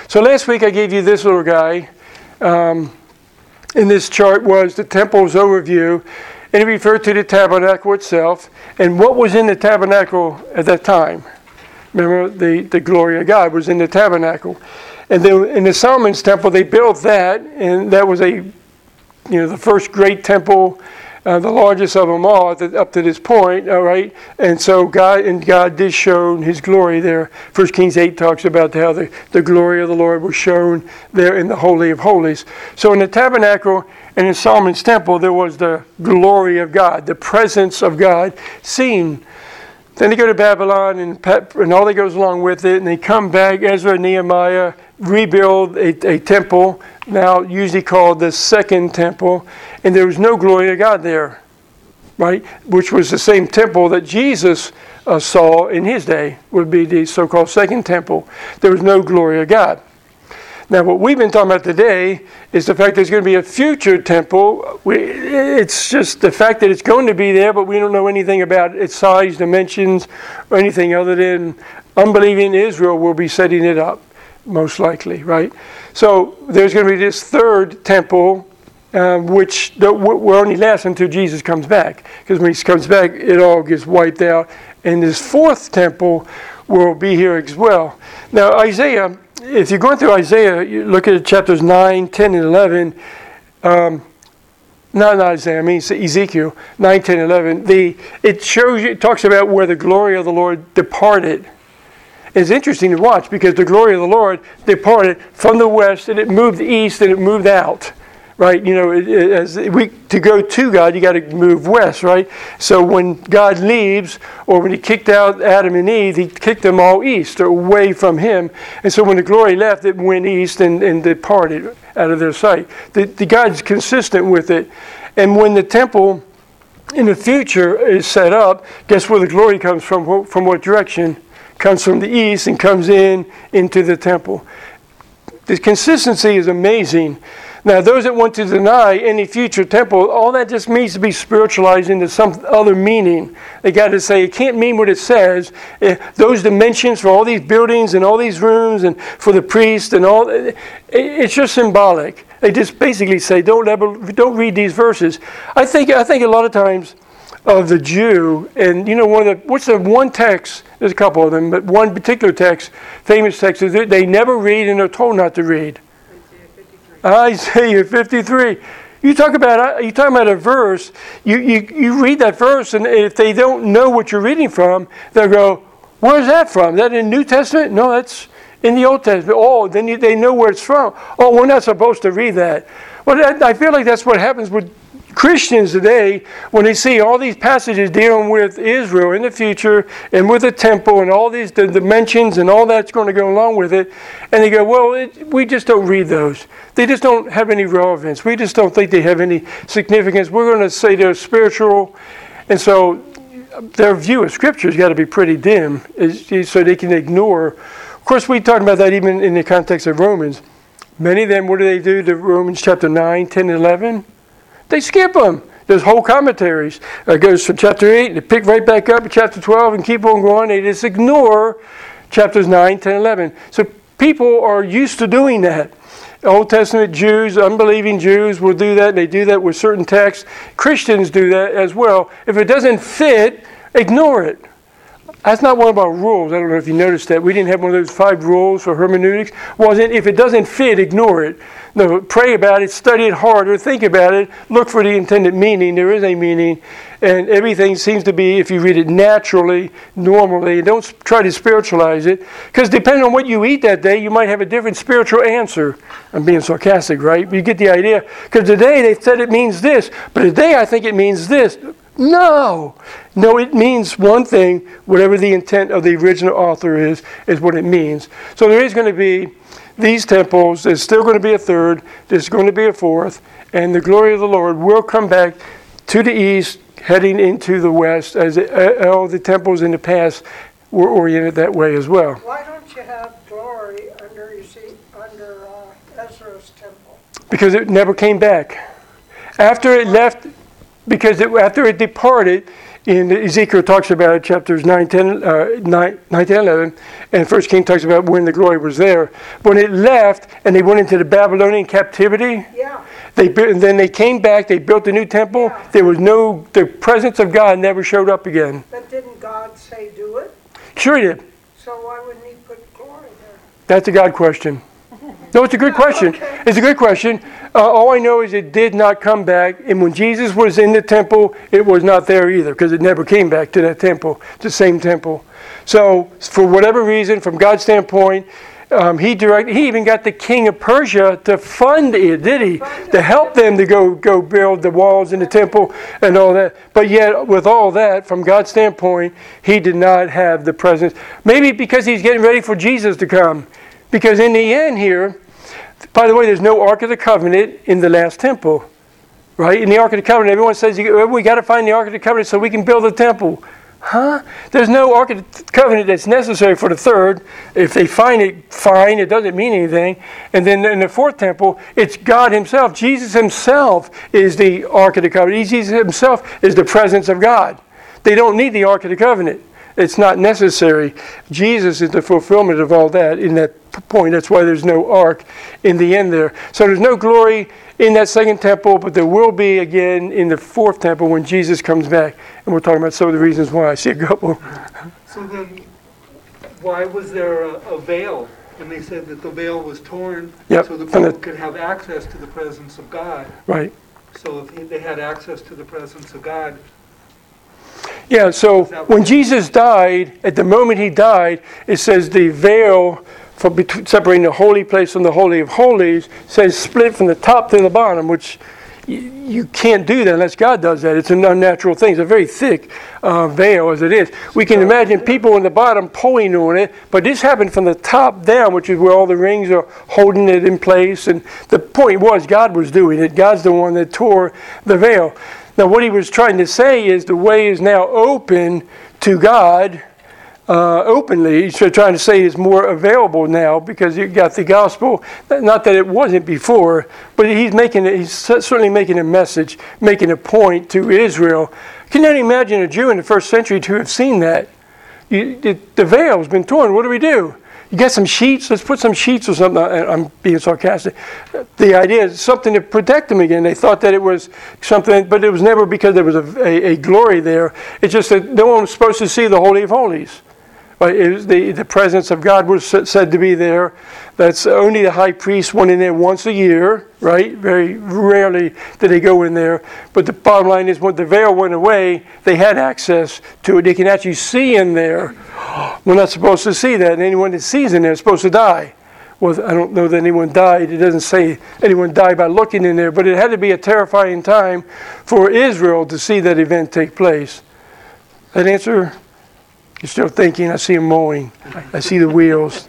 So last week I gave you this little guy. In this chart was the temple's overview, and it referred to the tabernacle itself and what was in the tabernacle at that time. Remember, the glory of God was in the tabernacle. And then in the Solomon's temple, they built that, and that was the first great temple, the largest of them all up to this point, all right? And so God did show His glory there. 1 Kings 8 talks about how the glory of the Lord was shown there in the Holy of Holies. So in the tabernacle and in Solomon's temple, there was the glory of God, the presence of God seen. Then they go to Babylon and all that goes along with it, and they come back, Ezra and Nehemiah rebuild a temple, now usually called the Second Temple, and there was no glory of God there, right? Which was the same temple that Jesus saw in His day, would be the so-called Second Temple. There was no glory of God. Now, what we've been talking about today is the fact there's going to be a future temple. It's just the fact that it's going to be there, but we don't know anything about its size, dimensions, or anything other than unbelieving Israel will be setting it up, most likely, right? So there's going to be this third temple, which will only last until Jesus comes back. Because when He comes back, it all gets wiped out. And this fourth temple will be here as well. Now, Isaiah... If you're going through Isaiah, you look at chapters 9, 10, and 11. Not Isaiah, I mean Ezekiel 9, 10, 11. It talks about where the glory of the Lord departed. It's interesting to watch because the glory of the Lord departed from the west and it moved east and it moved out. Right, to go to God, you got to move west, right? So when God leaves, or when He kicked out Adam and Eve, He kicked them all east, or away from Him. And so when the glory left, it went east and departed out of their sight. The God's consistent with it. And when the temple in the future is set up, guess where the glory comes from? From what direction? Comes from the east and comes into the temple. The consistency is amazing. Now, those that want to deny any future temple, all that just means to be spiritualized into some other meaning. They got to say, it can't mean what it says. Those dimensions for all these buildings and all these rooms and for the priest and all, it's just symbolic. They just basically say, don't read these verses. I think a lot of times of the Jew, and what's the one text, there's a couple of them, but one particular text, famous text, is they never read and they're told not to read. Isaiah 53. You talk about a verse. You read that verse, and if they don't know what you're reading from, they'll go, "Where's that from? Is that in the New Testament?" No, that's in the Old Testament. Oh, then they know where it's from. Oh, we're not supposed to read that. Well, I feel like that's what happens with Christians today when they see all these passages dealing with Israel in the future and with the temple and all these dimensions and all that's going to go along with it, and they go, well, we just don't read those. They just don't have any relevance. We just don't think they have any significance. We're going to say they're spiritual, and so their view of Scripture has got to be pretty dim, so they can ignore. Of course, we talked about that even in the context of Romans. Many of them, what do to Romans chapter 9, 10, and 11? They skip them. There's whole commentaries. It goes from chapter 8, they pick right back up at chapter 12 and keep on going. They just ignore chapters 9, 10, 11. So people are used to doing that. Old Testament Jews, unbelieving Jews will do that. They do that with certain texts. Christians do that as well. If it doesn't fit, ignore it. That's not one of our rules. I don't know if you noticed that. We didn't have one of those 5 rules for hermeneutics. Wasn't if it doesn't fit, ignore it. No, pray about it, study it harder, think about it, look for the intended meaning. There is a meaning. And everything seems to be, if you read it naturally, normally, don't try to spiritualize it. Because depending on what you eat that day, you might have a different spiritual answer. I'm being sarcastic, right? But you get the idea. Because today they said it means this, but today I think it means this. No, it means one thing. Whatever the intent of the original author is what it means. So there is going to be these temples. There's still going to be a third. There's going to be a fourth. And the glory of the Lord will come back to the east, heading into the west, as all the temples in the past were oriented that way as well. Why don't you have glory under Ezra's temple? Because it never came back. After it left... Because after it departed, in Ezekiel talks about it, chapters 9, 10, 11, and 1 King talks about when the glory was there. When it left and they went into the Babylonian captivity, and then they came back, they built a new temple, the presence of God never showed up again. But didn't God say do it? Sure he did. So why wouldn't he put glory there? That's a God question. No, it's a good question. Okay. It's a good question. All I know is it did not come back. And when Jesus was in the temple, it was not there either because it never came back to that temple, the same temple. So for whatever reason, from God's standpoint, he even got the king of Persia to fund it, did he? To help them to go build the walls in the temple and all that. But yet, with all that, from God's standpoint, he did not have the presence. Maybe because he's getting ready for Jesus to come. Because in the end here, by the way, there's no Ark of the Covenant in the last temple. Right? In the Ark of the Covenant, everyone says, we got to find the Ark of the Covenant so we can build the temple. Huh? There's no Ark of the Covenant that's necessary for the third. If they find it, fine. It doesn't mean anything. And then in the fourth temple, it's God himself. Jesus himself is the Ark of the Covenant. Jesus himself is the presence of God. They don't need the Ark of the Covenant. It's not necessary. Jesus is the fulfillment of all that in that point. That's why there's no ark in the end there. So there's no glory in that second temple, but there will be again in the fourth temple when Jesus comes back. And we're talking about some of the reasons why. I see a couple. So then, why was there a veil? And they said that the veil was torn so the people could have access to the presence of God. Right. So if they had access to the presence of God. Yeah, so when Jesus died, at the moment he died, it says the veil separating the holy place from the Holy of Holies says split from the top to the bottom, which you can't do that unless God does that. It's an unnatural thing. It's a very thick veil as it is. We can imagine people in the bottom pulling on it, but this happened from the top down, which is where all the rings are holding it in place. And the point was God was doing it. God's the one that tore the veil. Now, what he was trying to say is the way is now open to God openly. He's trying to say it's more available now because you got the gospel. Not that it wasn't before, but he's certainly making a message, making a point to Israel. Can you imagine a Jew in the first century to have seen that? The veil's been torn. What do we do? You got some sheets? Let's put some sheets or something. I'm being sarcastic. The idea is something to protect them again. They thought that it was something, but it was never because there was a glory there. It's just that no one was supposed to see the Holy of Holies. But it was the presence of God was said to be there. That's only the high priest went in there once a year, right? Very rarely did they go in there. But the bottom line is when the veil went away, they had access to it. They can actually see in there. We're not supposed to see that. And anyone that sees in there is supposed to die. Well, I don't know that anyone died. It doesn't say anyone died by looking in there. But it had to be a terrifying time for Israel to see that event take place. That answer? You're still thinking. I see him mowing. I see the wheels.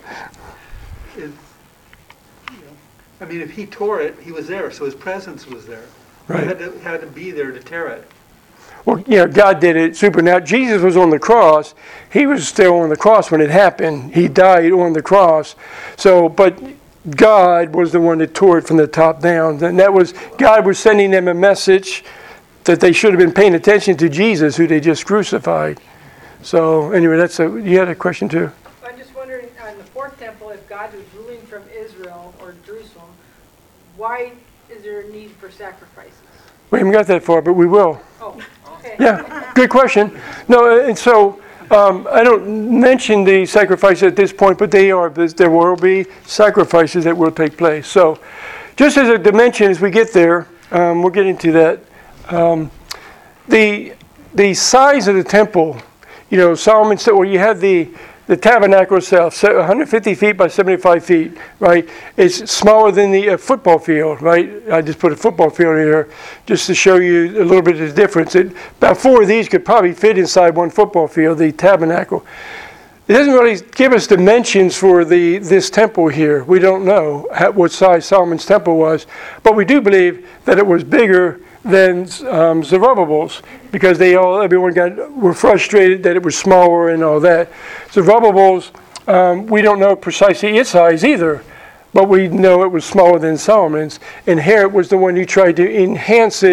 I mean, if he tore it, he was there, so his presence was there. Right. He had to be there to tear it. Well, yeah, God did it supernatural. Jesus was on the cross. He was still on the cross when it happened. He died on the cross. So, but God was the one that tore it from the top down. And that was, God was sending them a message that they should have been paying attention to Jesus, who they just crucified. So, anyway, you had a question too? I'm just wondering, on the fourth temple, if God was ruling from Israel or Jerusalem, why is there a need for sacrifices? We haven't got that far, but we will. Oh, okay. Yeah, good question. No, and so I don't mention the sacrifices at this point, but there will be sacrifices that will take place. So, just as a dimension, as we get there, we'll get into that. The size of the temple. You know, Solomon said, well, you have the tabernacle itself, 150 feet by 75 feet, right? It's smaller than the football field, right? I just put a football field here just to show you a little bit of the difference. About 4 of these could probably fit inside one football field, the tabernacle. It doesn't really give us dimensions for this temple here. We don't know what size Solomon's temple was, but we do believe that it was bigger than Zerubbabel's, because everyone were frustrated that it was smaller and all that. Zerubbabel's, we don't know precisely its size either, but we know it was smaller than Solomon's. And Herod was the one who tried to enhance it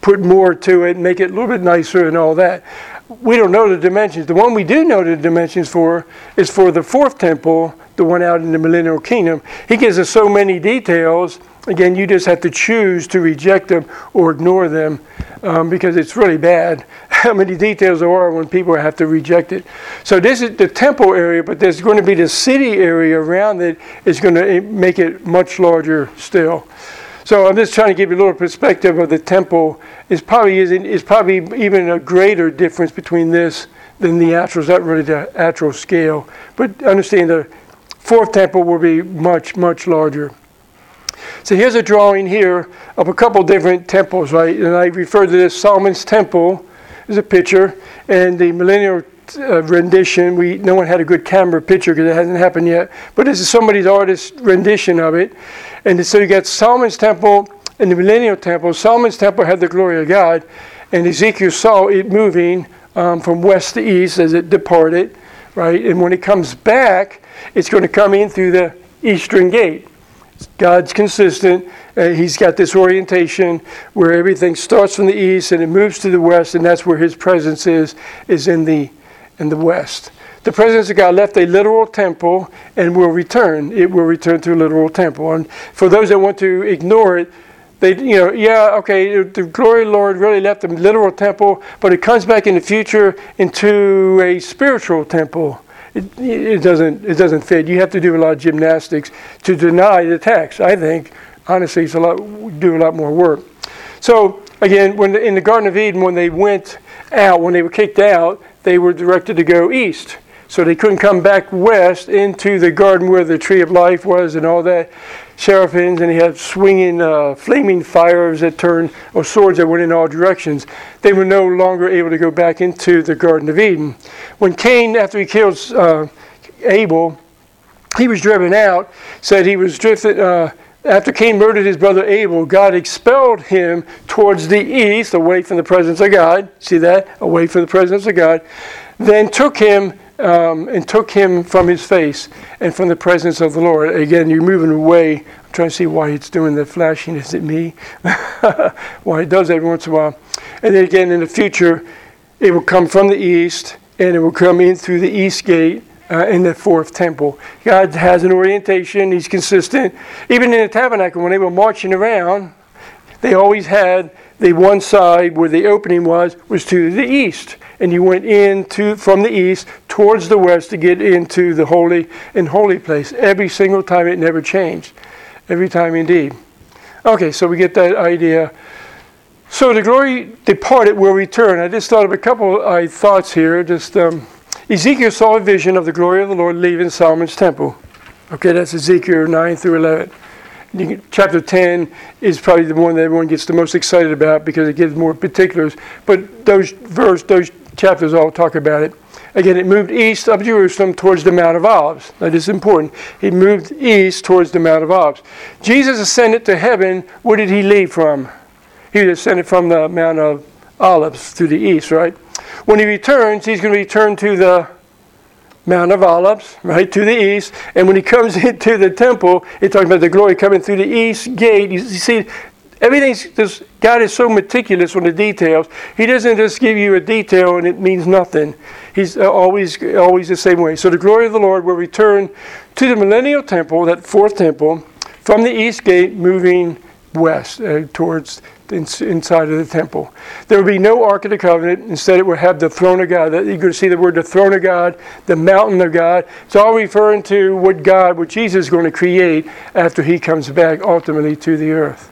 put more to it, make it a little bit nicer and all that. We don't know the dimensions. The one we do know the dimensions for is for the fourth temple, the one out in the millennial kingdom. He gives us so many details. Again, you just have to choose to reject them or ignore them because it's really bad how many details there are when people have to reject it. So this is the temple area, but there's going to be the city area around it is going to make it much larger still. So I'm just trying to give you a little perspective of the temple. Is probably even a greater difference between this than the actual. It's not really the actual scale, but understand the fourth temple will be much, much larger. So here's a drawing here of a couple different temples, right? And I refer to this Solomon's Temple as a picture, and the millennial rendition. No one had a good camera picture because it hasn't happened yet, but this is somebody's artist rendition of it. And so you got Solomon's Temple and the millennial temple. Solomon's Temple had the glory of God, and Ezekiel saw it moving from west to east as it departed, right? And when it comes back, it's going to come in through the eastern gate. God's consistent. He's got this orientation where everything starts from the east and it moves to the west, and that's where his presence is in the west. The presence of God left a literal temple and will return. It will return to a literal temple. And for those that want to ignore it, the glory of the Lord really left a literal temple, but it comes back in the future into a spiritual temple. It doesn't fit. You have to do a lot of gymnastics to deny the text. I think, honestly, do a lot more work. So again, when in the Garden of Eden, when they went out, when they were kicked out, they were directed to go east. So they couldn't come back west into the garden where the tree of life was and all that. Seraphims, and he had swinging flaming fires that turned, or swords that went in all directions. They were no longer able to go back into the Garden of Eden. When Cain, after he killed Abel, he was driven out, said he was drifted, after Cain murdered his brother Abel, God expelled him towards the east, away from the presence of God. See that? Away from the presence of God. Then took him from his face and from the presence of the Lord. Again, you're moving away. I'm trying to see why it's doing the flashing. Is it me? Why it does every once in a while. And then again, in the future, it will come from the east, and it will come in through the east gate in the fourth temple. God has an orientation. He's consistent. Even in the tabernacle, when they were marching around, they always had the one side where the opening was to the east. And you went from the east towards the west to get into the holy place. Every single time, it never changed. Every time indeed. Okay, so we get that idea. So the glory departed will return. I just thought of a couple of thoughts here. Ezekiel saw a vision of the glory of the Lord leaving Solomon's temple. Okay, that's Ezekiel 9 through 11. Chapter 10 is probably the one that everyone gets the most excited about because it gives more particulars. But those chapters all talk about it. Again, it moved east of Jerusalem towards the Mount of Olives. That is important. He moved east towards the Mount of Olives. Jesus ascended to heaven. Where did he leave from? He ascended from the Mount of Olives to the east, right? When he returns, he's going to return to the Mount of Olives, right, to the east. And when he comes into the temple, it's talking about the glory coming through the east gate. You see, God is so meticulous on the details. He doesn't just give you a detail and it means nothing. He's always the same way. So the glory of the Lord will return to the millennial temple, that fourth temple, from the east gate, moving west towards inside of the temple. There will be no Ark of the Covenant. Instead, it will have the throne of God. You're going to see the word the throne of God, the mountain of God. It's all referring to what Jesus is going to create after he comes back ultimately to the earth.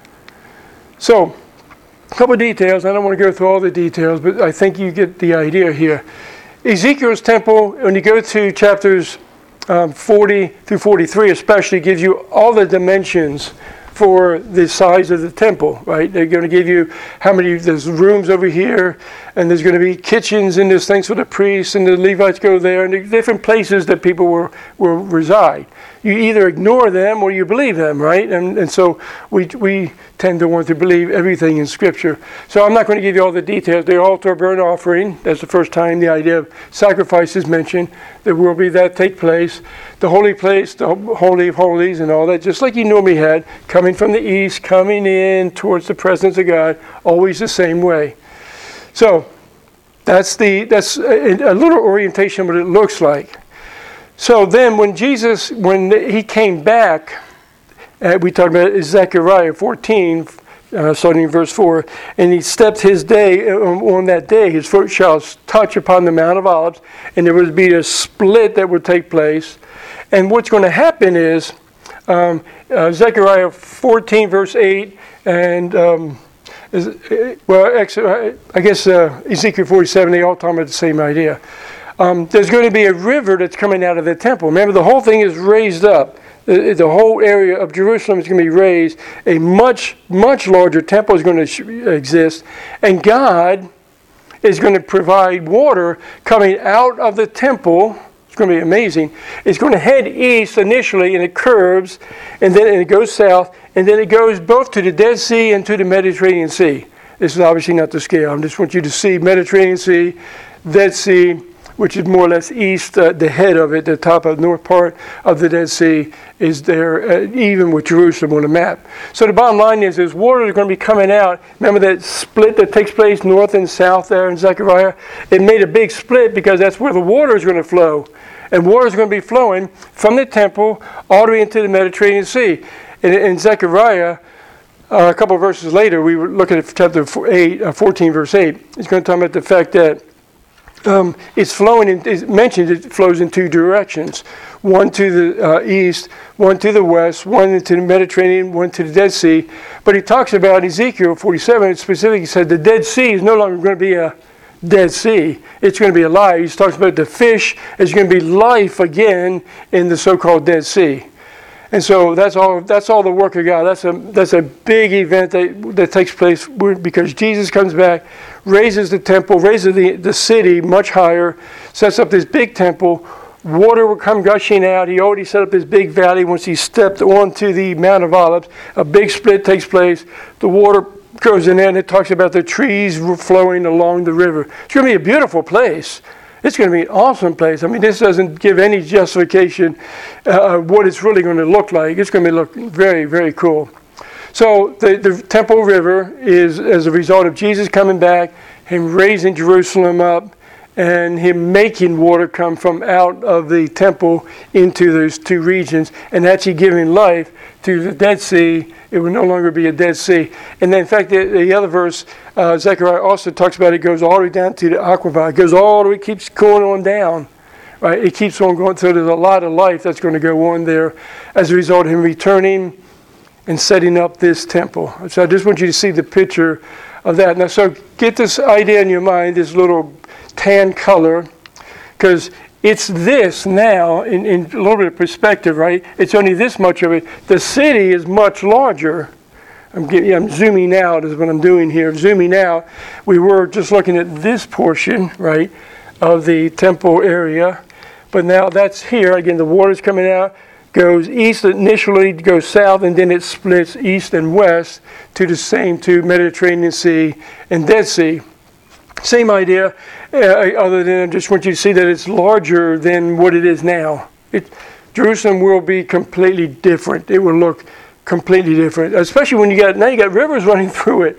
So, a couple of details. I don't want to go through all the details, but I think you get the idea here. Ezekiel's temple, when you go to chapters 40 through 43 especially, gives you all the dimensions for the size of the temple, right? They're going to give you there's rooms over here, and there's going to be kitchens and there's things for the priests, and the Levites go there, and the different places that people will reside. you either ignore them or you believe them, right? And so we tend to want to believe everything in Scripture. So I'm not going to give you all the details. The altar burnt offering, that's the first time the idea of sacrifice is mentioned. There will be that take place. The holy place, the Holy of Holies and all that, just like you normally had, coming from the east, coming in towards the presence of God, always the same way. So that's a little orientation of what it looks like. So then when he came back, we talked about Zechariah 14, starting in verse 4, and he stepped his day, on that day, his foot shall touch upon the Mount of Olives, and there would be a split that would take place. And what's going to happen is, Zechariah 14, verse 8, and, I guess Ezekiel 47, they all talk about the same idea. There's going to be a river that's coming out of the temple. Remember, the whole thing is raised up. The whole area of Jerusalem is going to be raised. A much, much larger temple is going to exist. And God is going to provide water coming out of the temple. It's going to be amazing. It's going to head east initially, and it curves, and then it goes south, and then it goes both to the Dead Sea and to the Mediterranean Sea. This is obviously not the scale. I just want you to see Mediterranean Sea, Dead Sea, which is more or less east, the head of it, the top of the north part of the Dead Sea is there, even with Jerusalem on the map. So the bottom line is water is going to be coming out. Remember that split that takes place north and south there in Zechariah? It made a big split because that's where the water is going to flow. And water is going to be flowing from the temple all the way into the Mediterranean Sea. In Zechariah, a couple of verses later, we were looking at chapter 14, verse 8. It's going to talk about the fact that it's flowing, it's mentioned it flows in two directions. One to the east, one to the west, one into the Mediterranean, one to the Dead Sea. But he talks about Ezekiel 47, it specifically said the Dead Sea is no longer going to be a Dead Sea. It's going to be alive. He's talking about the fish. There's going to be life again in the so-called Dead Sea. And so that's all the work of God. That's a big event that takes place because Jesus comes back, raises the temple, raises the city much higher, sets up this big temple. Water will come gushing out. He already set up this big valley once he stepped onto the Mount of Olives. A big split takes place. The water goes in there, and it talks about the trees flowing along the river. It's going to be a beautiful place. It's going to be an awesome place. I mean, this doesn't give any justification of what it's really going to look like. It's going to look very, very cool. So the Temple River is as a result of Jesus coming back, him raising Jerusalem up, and him making water come from out of the temple into those two regions, and actually giving life to the Dead Sea. It will no longer be a Dead Sea. And then, in fact, the other verse, Zechariah also talks about it goes all the way down to the Aqaba. It goes all the way, keeps going on down. Right? It keeps on going. So there's a lot of life that's going to go on there as a result of him returning and setting up this temple. So I just want you to see the picture of that. Now, so get this idea in your mind, this little tan color, because it's this now in a little bit of perspective, right? It's only this much of it. The city is much larger. I'm zooming out is what I'm doing here. Zooming out, we were just looking at this portion, right, of the temple area. But now that's here. Again, the water's coming out, goes east initially, goes south, and then it splits east and west to the same two Mediterranean Sea and Dead Sea. Same idea, other than I just want you to see that it's larger than what it is now. Jerusalem will be completely different. It will look completely different, especially when you got rivers running through it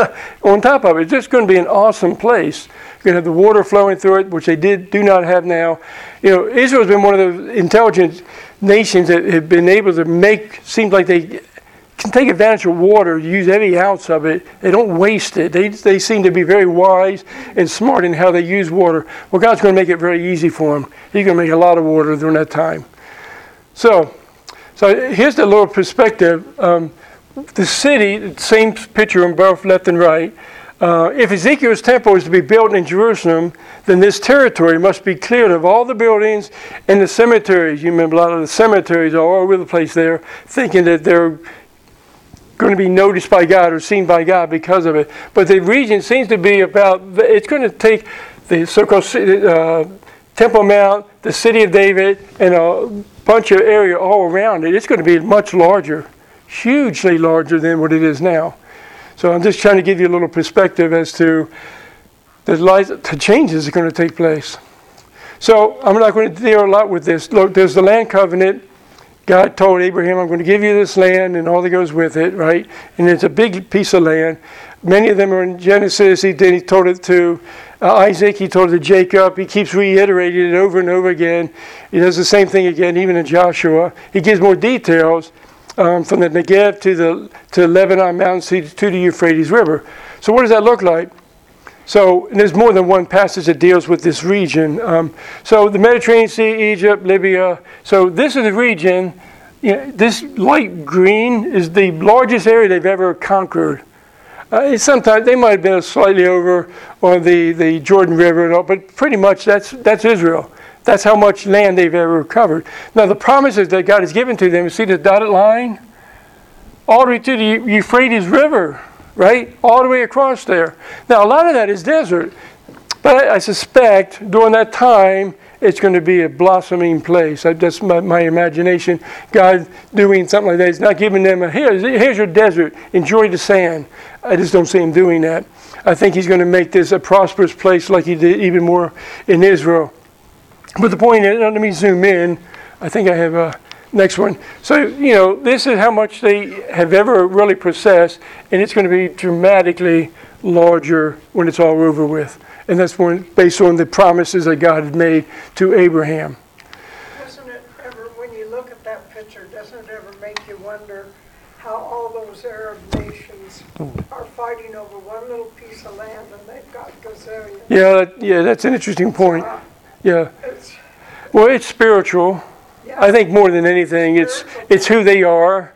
on top of it. It's just going to be an awesome place. You're going to have the water flowing through it, which they do not have now. You know, Israel's been one of the intelligent nations that have been able to seems like they can take advantage of water, use every ounce of it. They don't waste it. They seem to be very wise and smart in how they use water. Well, God's going to make it very easy for them. He's going to make a lot of water during that time. So here's the little perspective. The city, the same picture on both left and right. If Ezekiel's temple is to be built in Jerusalem, then this territory must be cleared of all the buildings and the cemeteries. You remember a lot of the cemeteries are all over the place there, thinking that they're going to be noticed by God or seen by God because of it. But the region seems to be it's going to take the so-called Temple Mount, the city of David, and a bunch of area all around it, it's going to be much larger, hugely larger than what it is now. So I'm just trying to give you a little perspective as to the changes that are going to take place. So I'm not going to deal a lot with this. Look, there's the land covenant. God told Abraham, I'm going to give you this land and all that goes with it, right? And it's a big piece of land. Many of them are in Genesis. He told it to Isaac. He told it to Jacob. He keeps reiterating it over and over again. He does the same thing again, even in Joshua. He gives more details from the Negev to Lebanon Mountains to the Euphrates River. So what does that look like? So there's more than one passage that deals with this region. So the Mediterranean Sea, Egypt, Libya. So this is the region. This light green is the largest area they've ever conquered. Sometimes they might have been slightly over on the Jordan River and all, but pretty much that's Israel. That's how much land they've ever covered. Now the promises that God has given to them, you see the dotted line? All the way to the Euphrates River, right? All the way across there. Now a lot of that is desert, but I suspect during that time it's going to be a blossoming place. That's my imagination. God doing something like that. He's not giving them here's your desert. Enjoy the sand. I just don't see him doing that. I think he's going to make this a prosperous place like he did even more in Israel. But the point is, let me zoom in. I think I have a next one. So, this is how much they have ever really possessed, and it's going to be dramatically larger when it's all over with. And that's based on the promises that God had made to Abraham. Doesn't it ever, when you look at that picture, doesn't it ever make you wonder how all those Arab nations are fighting over one little piece of land and they've got gazillions? Yeah, that's an interesting point. Yeah. Well, it's spiritual. Yeah. I think more than anything, it's who they are.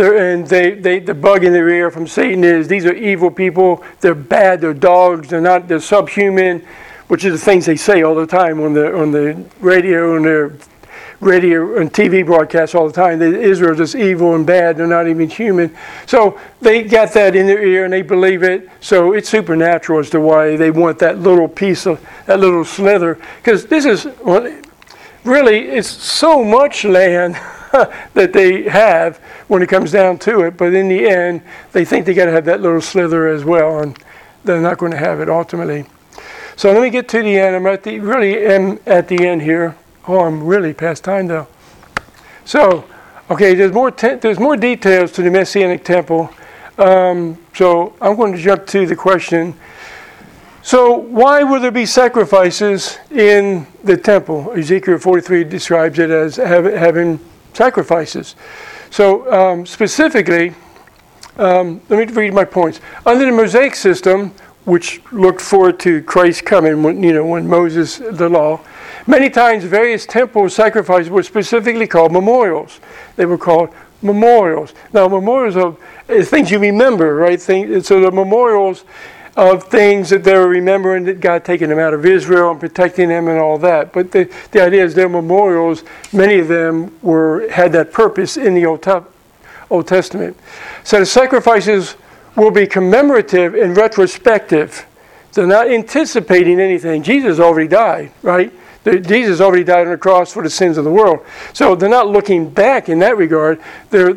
The bug in their ear from Satan is these are evil people. They're bad. They're dogs. They're subhuman, which are the things they say all the time on the radio and their radio and TV broadcasts all the time. Israel is just evil and bad. They're not even human. So they got that in their ear and they believe it. So it's supernatural as to why they want that little piece of that little slither. Because this is really it's so much land that they have when it comes down to it. But in the end, they think they got to have that little slither as well, and they're not going to have it ultimately. So let me get to the end. I'm at the end here. Oh, I'm really past time though. So, okay, there's more details to the Messianic temple. So I'm going to jump to the question. So why will there be sacrifices in the temple? Ezekiel 43 describes it as having sacrifices. So specifically, let me read my points. Under the Mosaic system, which looked forward to Christ's coming, when Moses, the law, many times various temple sacrifices were specifically called memorials. They were called memorials. Now, memorials of things you remember, right? So the memorials of things that they were remembering that God taking them out of Israel and protecting them and all that. But the idea is their memorials, many of them had that purpose in the Old Testament. So the sacrifices will be commemorative and retrospective. They're not anticipating anything. Jesus already died, right? Jesus already died on the cross for the sins of the world. So they're not looking back in that regard. They're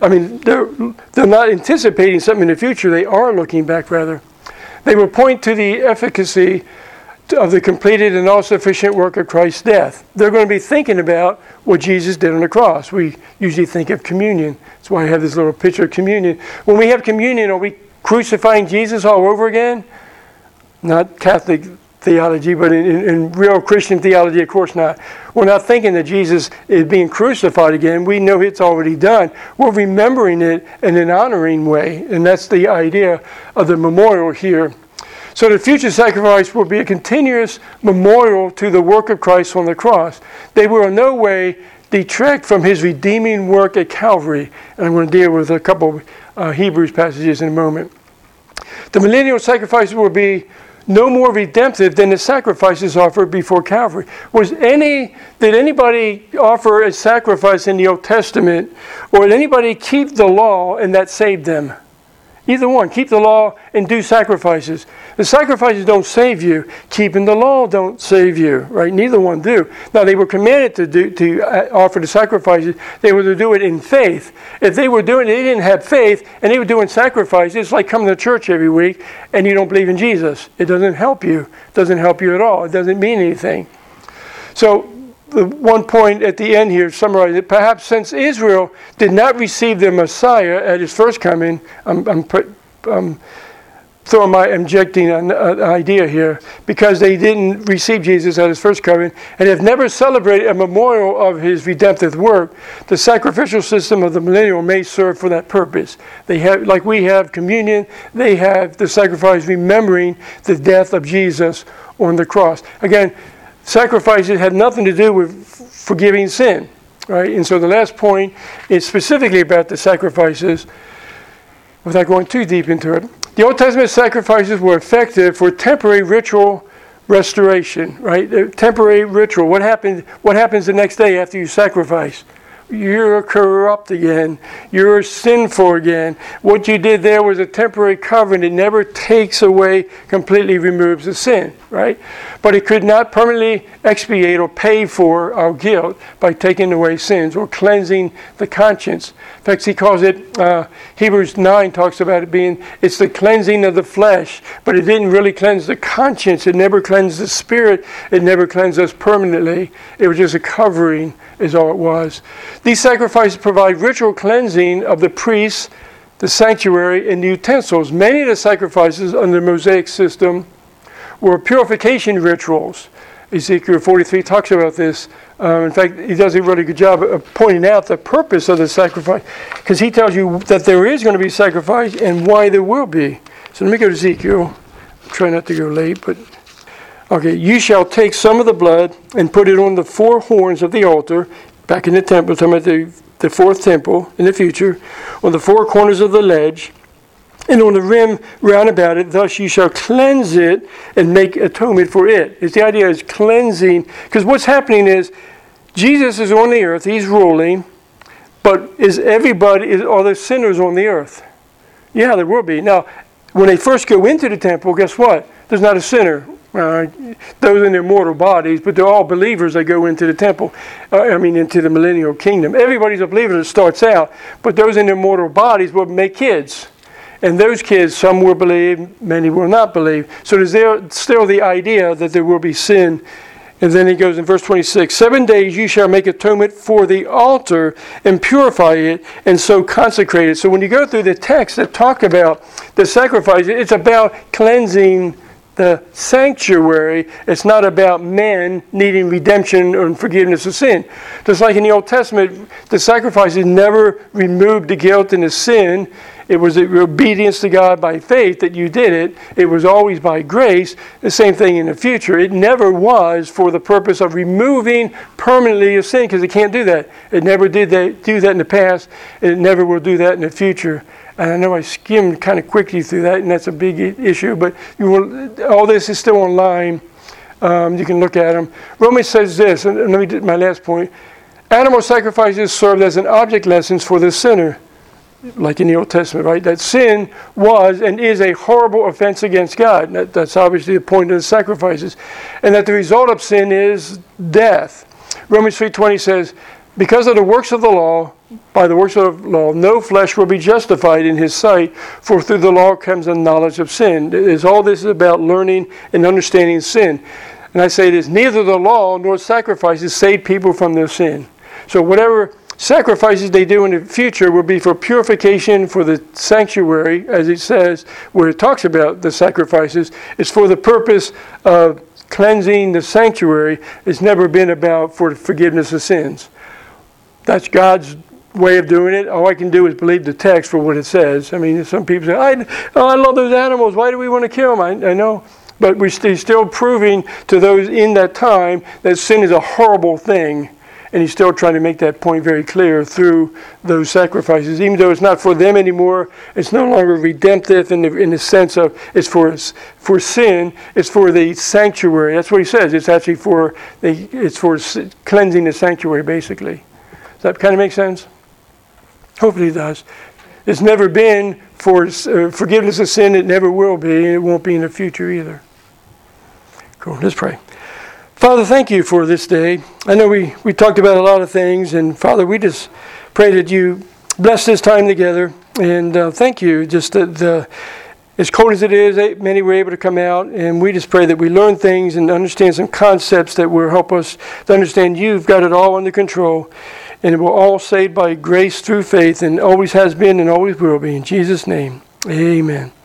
not anticipating something in the future. They are looking back rather. They will point to the efficacy of the completed and all-sufficient work of Christ's death. They're going to be thinking about what Jesus did on the cross. We usually think of communion. That's why I have this little picture of communion. When we have communion, are we crucifying Jesus all over again? Not Catholic theology, but in real Christian theology, of course not. We're not thinking that Jesus is being crucified again. We know it's already done. We're remembering it in an honoring way, and that's the idea of the memorial here. So the future sacrifice will be a continuous memorial to the work of Christ on the cross. They will in no way detract from his redeeming work at Calvary. And I'm going to deal with a couple of Hebrews passages in a moment. The millennial sacrifice will be no more redemptive than the sacrifices offered before Calvary. Did anybody offer a sacrifice in the Old Testament, or did anybody keep the law and that saved them? Neither one. Keep the law and do sacrifices. The sacrifices don't save you. Keeping the law don't save you, right? Neither one do. Now, they were commanded to offer the sacrifices. They were to do it in faith. If they were doing it, they didn't have faith, and they were doing sacrifices, it's like coming to church every week, and you don't believe in Jesus. It doesn't help you. It doesn't help you at all. It doesn't mean anything. So, the one point at the end here, summarize it. Perhaps since Israel did not receive their Messiah at his first coming, I'm injecting an idea here, because they didn't receive Jesus at his first coming and have never celebrated a memorial of his redemptive work, the sacrificial system of the millennial may serve for that purpose. They have, like we have communion, they have the sacrifice remembering the death of Jesus on the cross. Again, sacrifices had nothing to do with forgiving sin, right? And so the last point is specifically about the sacrifices, without going too deep into it. The Old Testament sacrifices were effective for temporary ritual restoration, right? Temporary ritual. What happens the next day after you sacrifice? You're corrupt again. You're sinful again. What you did there was a temporary covering. It never takes away, completely removes the sin, right? But it could not permanently expiate or pay for our guilt by taking away sins or cleansing the conscience. In fact, he calls it, Hebrews 9 talks about it being, it's the cleansing of the flesh, but it didn't really cleanse the conscience. It never cleansed the spirit. It never cleansed us permanently. It was just a covering, is all it was. These sacrifices provide ritual cleansing of the priests, the sanctuary, and the utensils. Many of the sacrifices under the Mosaic system were purification rituals. Ezekiel 43 talks about this. In fact, he does a really good job of pointing out the purpose of the sacrifice, because he tells you that there is going to be sacrifice and why there will be. So let me go to Ezekiel. Try not to go late, but okay. You shall take some of the blood and put it on the four horns of the altar, back in the temple, talking about the fourth temple in the future, on the four corners of the ledge, and on the rim round about it. Thus you shall cleanse it and make atonement for it. It's the idea is cleansing, because what's happening is Jesus is on the earth, he's ruling, but are there sinners on the earth? Yeah, there will be. Now, when they first go into the temple, guess what? There's not a sinner. Those in their mortal bodies, but they're all believers that go into the temple, into the millennial kingdom. Everybody's a believer that starts out, but those in their mortal bodies will make kids. And those kids, some will believe, many will not believe. So there's still the idea that there will be sin. And then he goes in verse 26, 7 days you shall make atonement for the altar and purify it and so consecrate it. So when you go through the texts that talk about the sacrifice, it's about cleansing the sanctuary. It's not about men needing redemption or forgiveness of sin. Just like in the Old Testament, the sacrifices never removed the guilt and the sin. It was the obedience to God by faith that you did it. It was always by grace. The same thing in the future. It never was for the purpose of removing permanently a sin, because it can't do that. It never did do that in the past, and it never will do that in the future. And I know I skimmed kind of quickly through that, and that's a big issue, but all this is still online. You can look at them. Romans says this, and let me do my last point. Animal sacrifices served as an object lesson for the sinner, like in the Old Testament, right? That sin was and is a horrible offense against God. That's obviously the point of the sacrifices. And that the result of sin is death. Romans 3:20 says, because of the works of the law, by the works of the law, no flesh will be justified in his sight, for through the law comes the knowledge of sin. All this is about learning and understanding sin. And I say this, neither the law nor sacrifices save people from their sin. So whatever sacrifices they do in the future will be for purification for the sanctuary, as it says, where it talks about the sacrifices. It's for the purpose of cleansing the sanctuary. It's never been about for forgiveness of sins. That's God's way of doing it. All I can do is believe the text for what it says. I mean, some people say, I love those animals. Why do we want to kill them? I know. But we're still proving to those in that time that sin is a horrible thing. And he's still trying to make that point very clear through those sacrifices. Even though it's not for them anymore, it's no longer redemptive in the sense of it's for sin, it's for the sanctuary. That's what he says. It's actually for cleansing the sanctuary, basically. Does that kind of make sense? Hopefully it does. It's never been for forgiveness of sin. It never will be, and it won't be in the future either. Cool. Let's pray. Father, thank you for this day. I know we talked about a lot of things, and Father, we just pray that you bless this time together. And thank you, just that as cold as it is, many were able to come out, and we just pray that we learn things and understand some concepts that will help us to understand you've got it all under control, and it will all saved by grace through faith, and always has been and always will be. In Jesus' name, amen.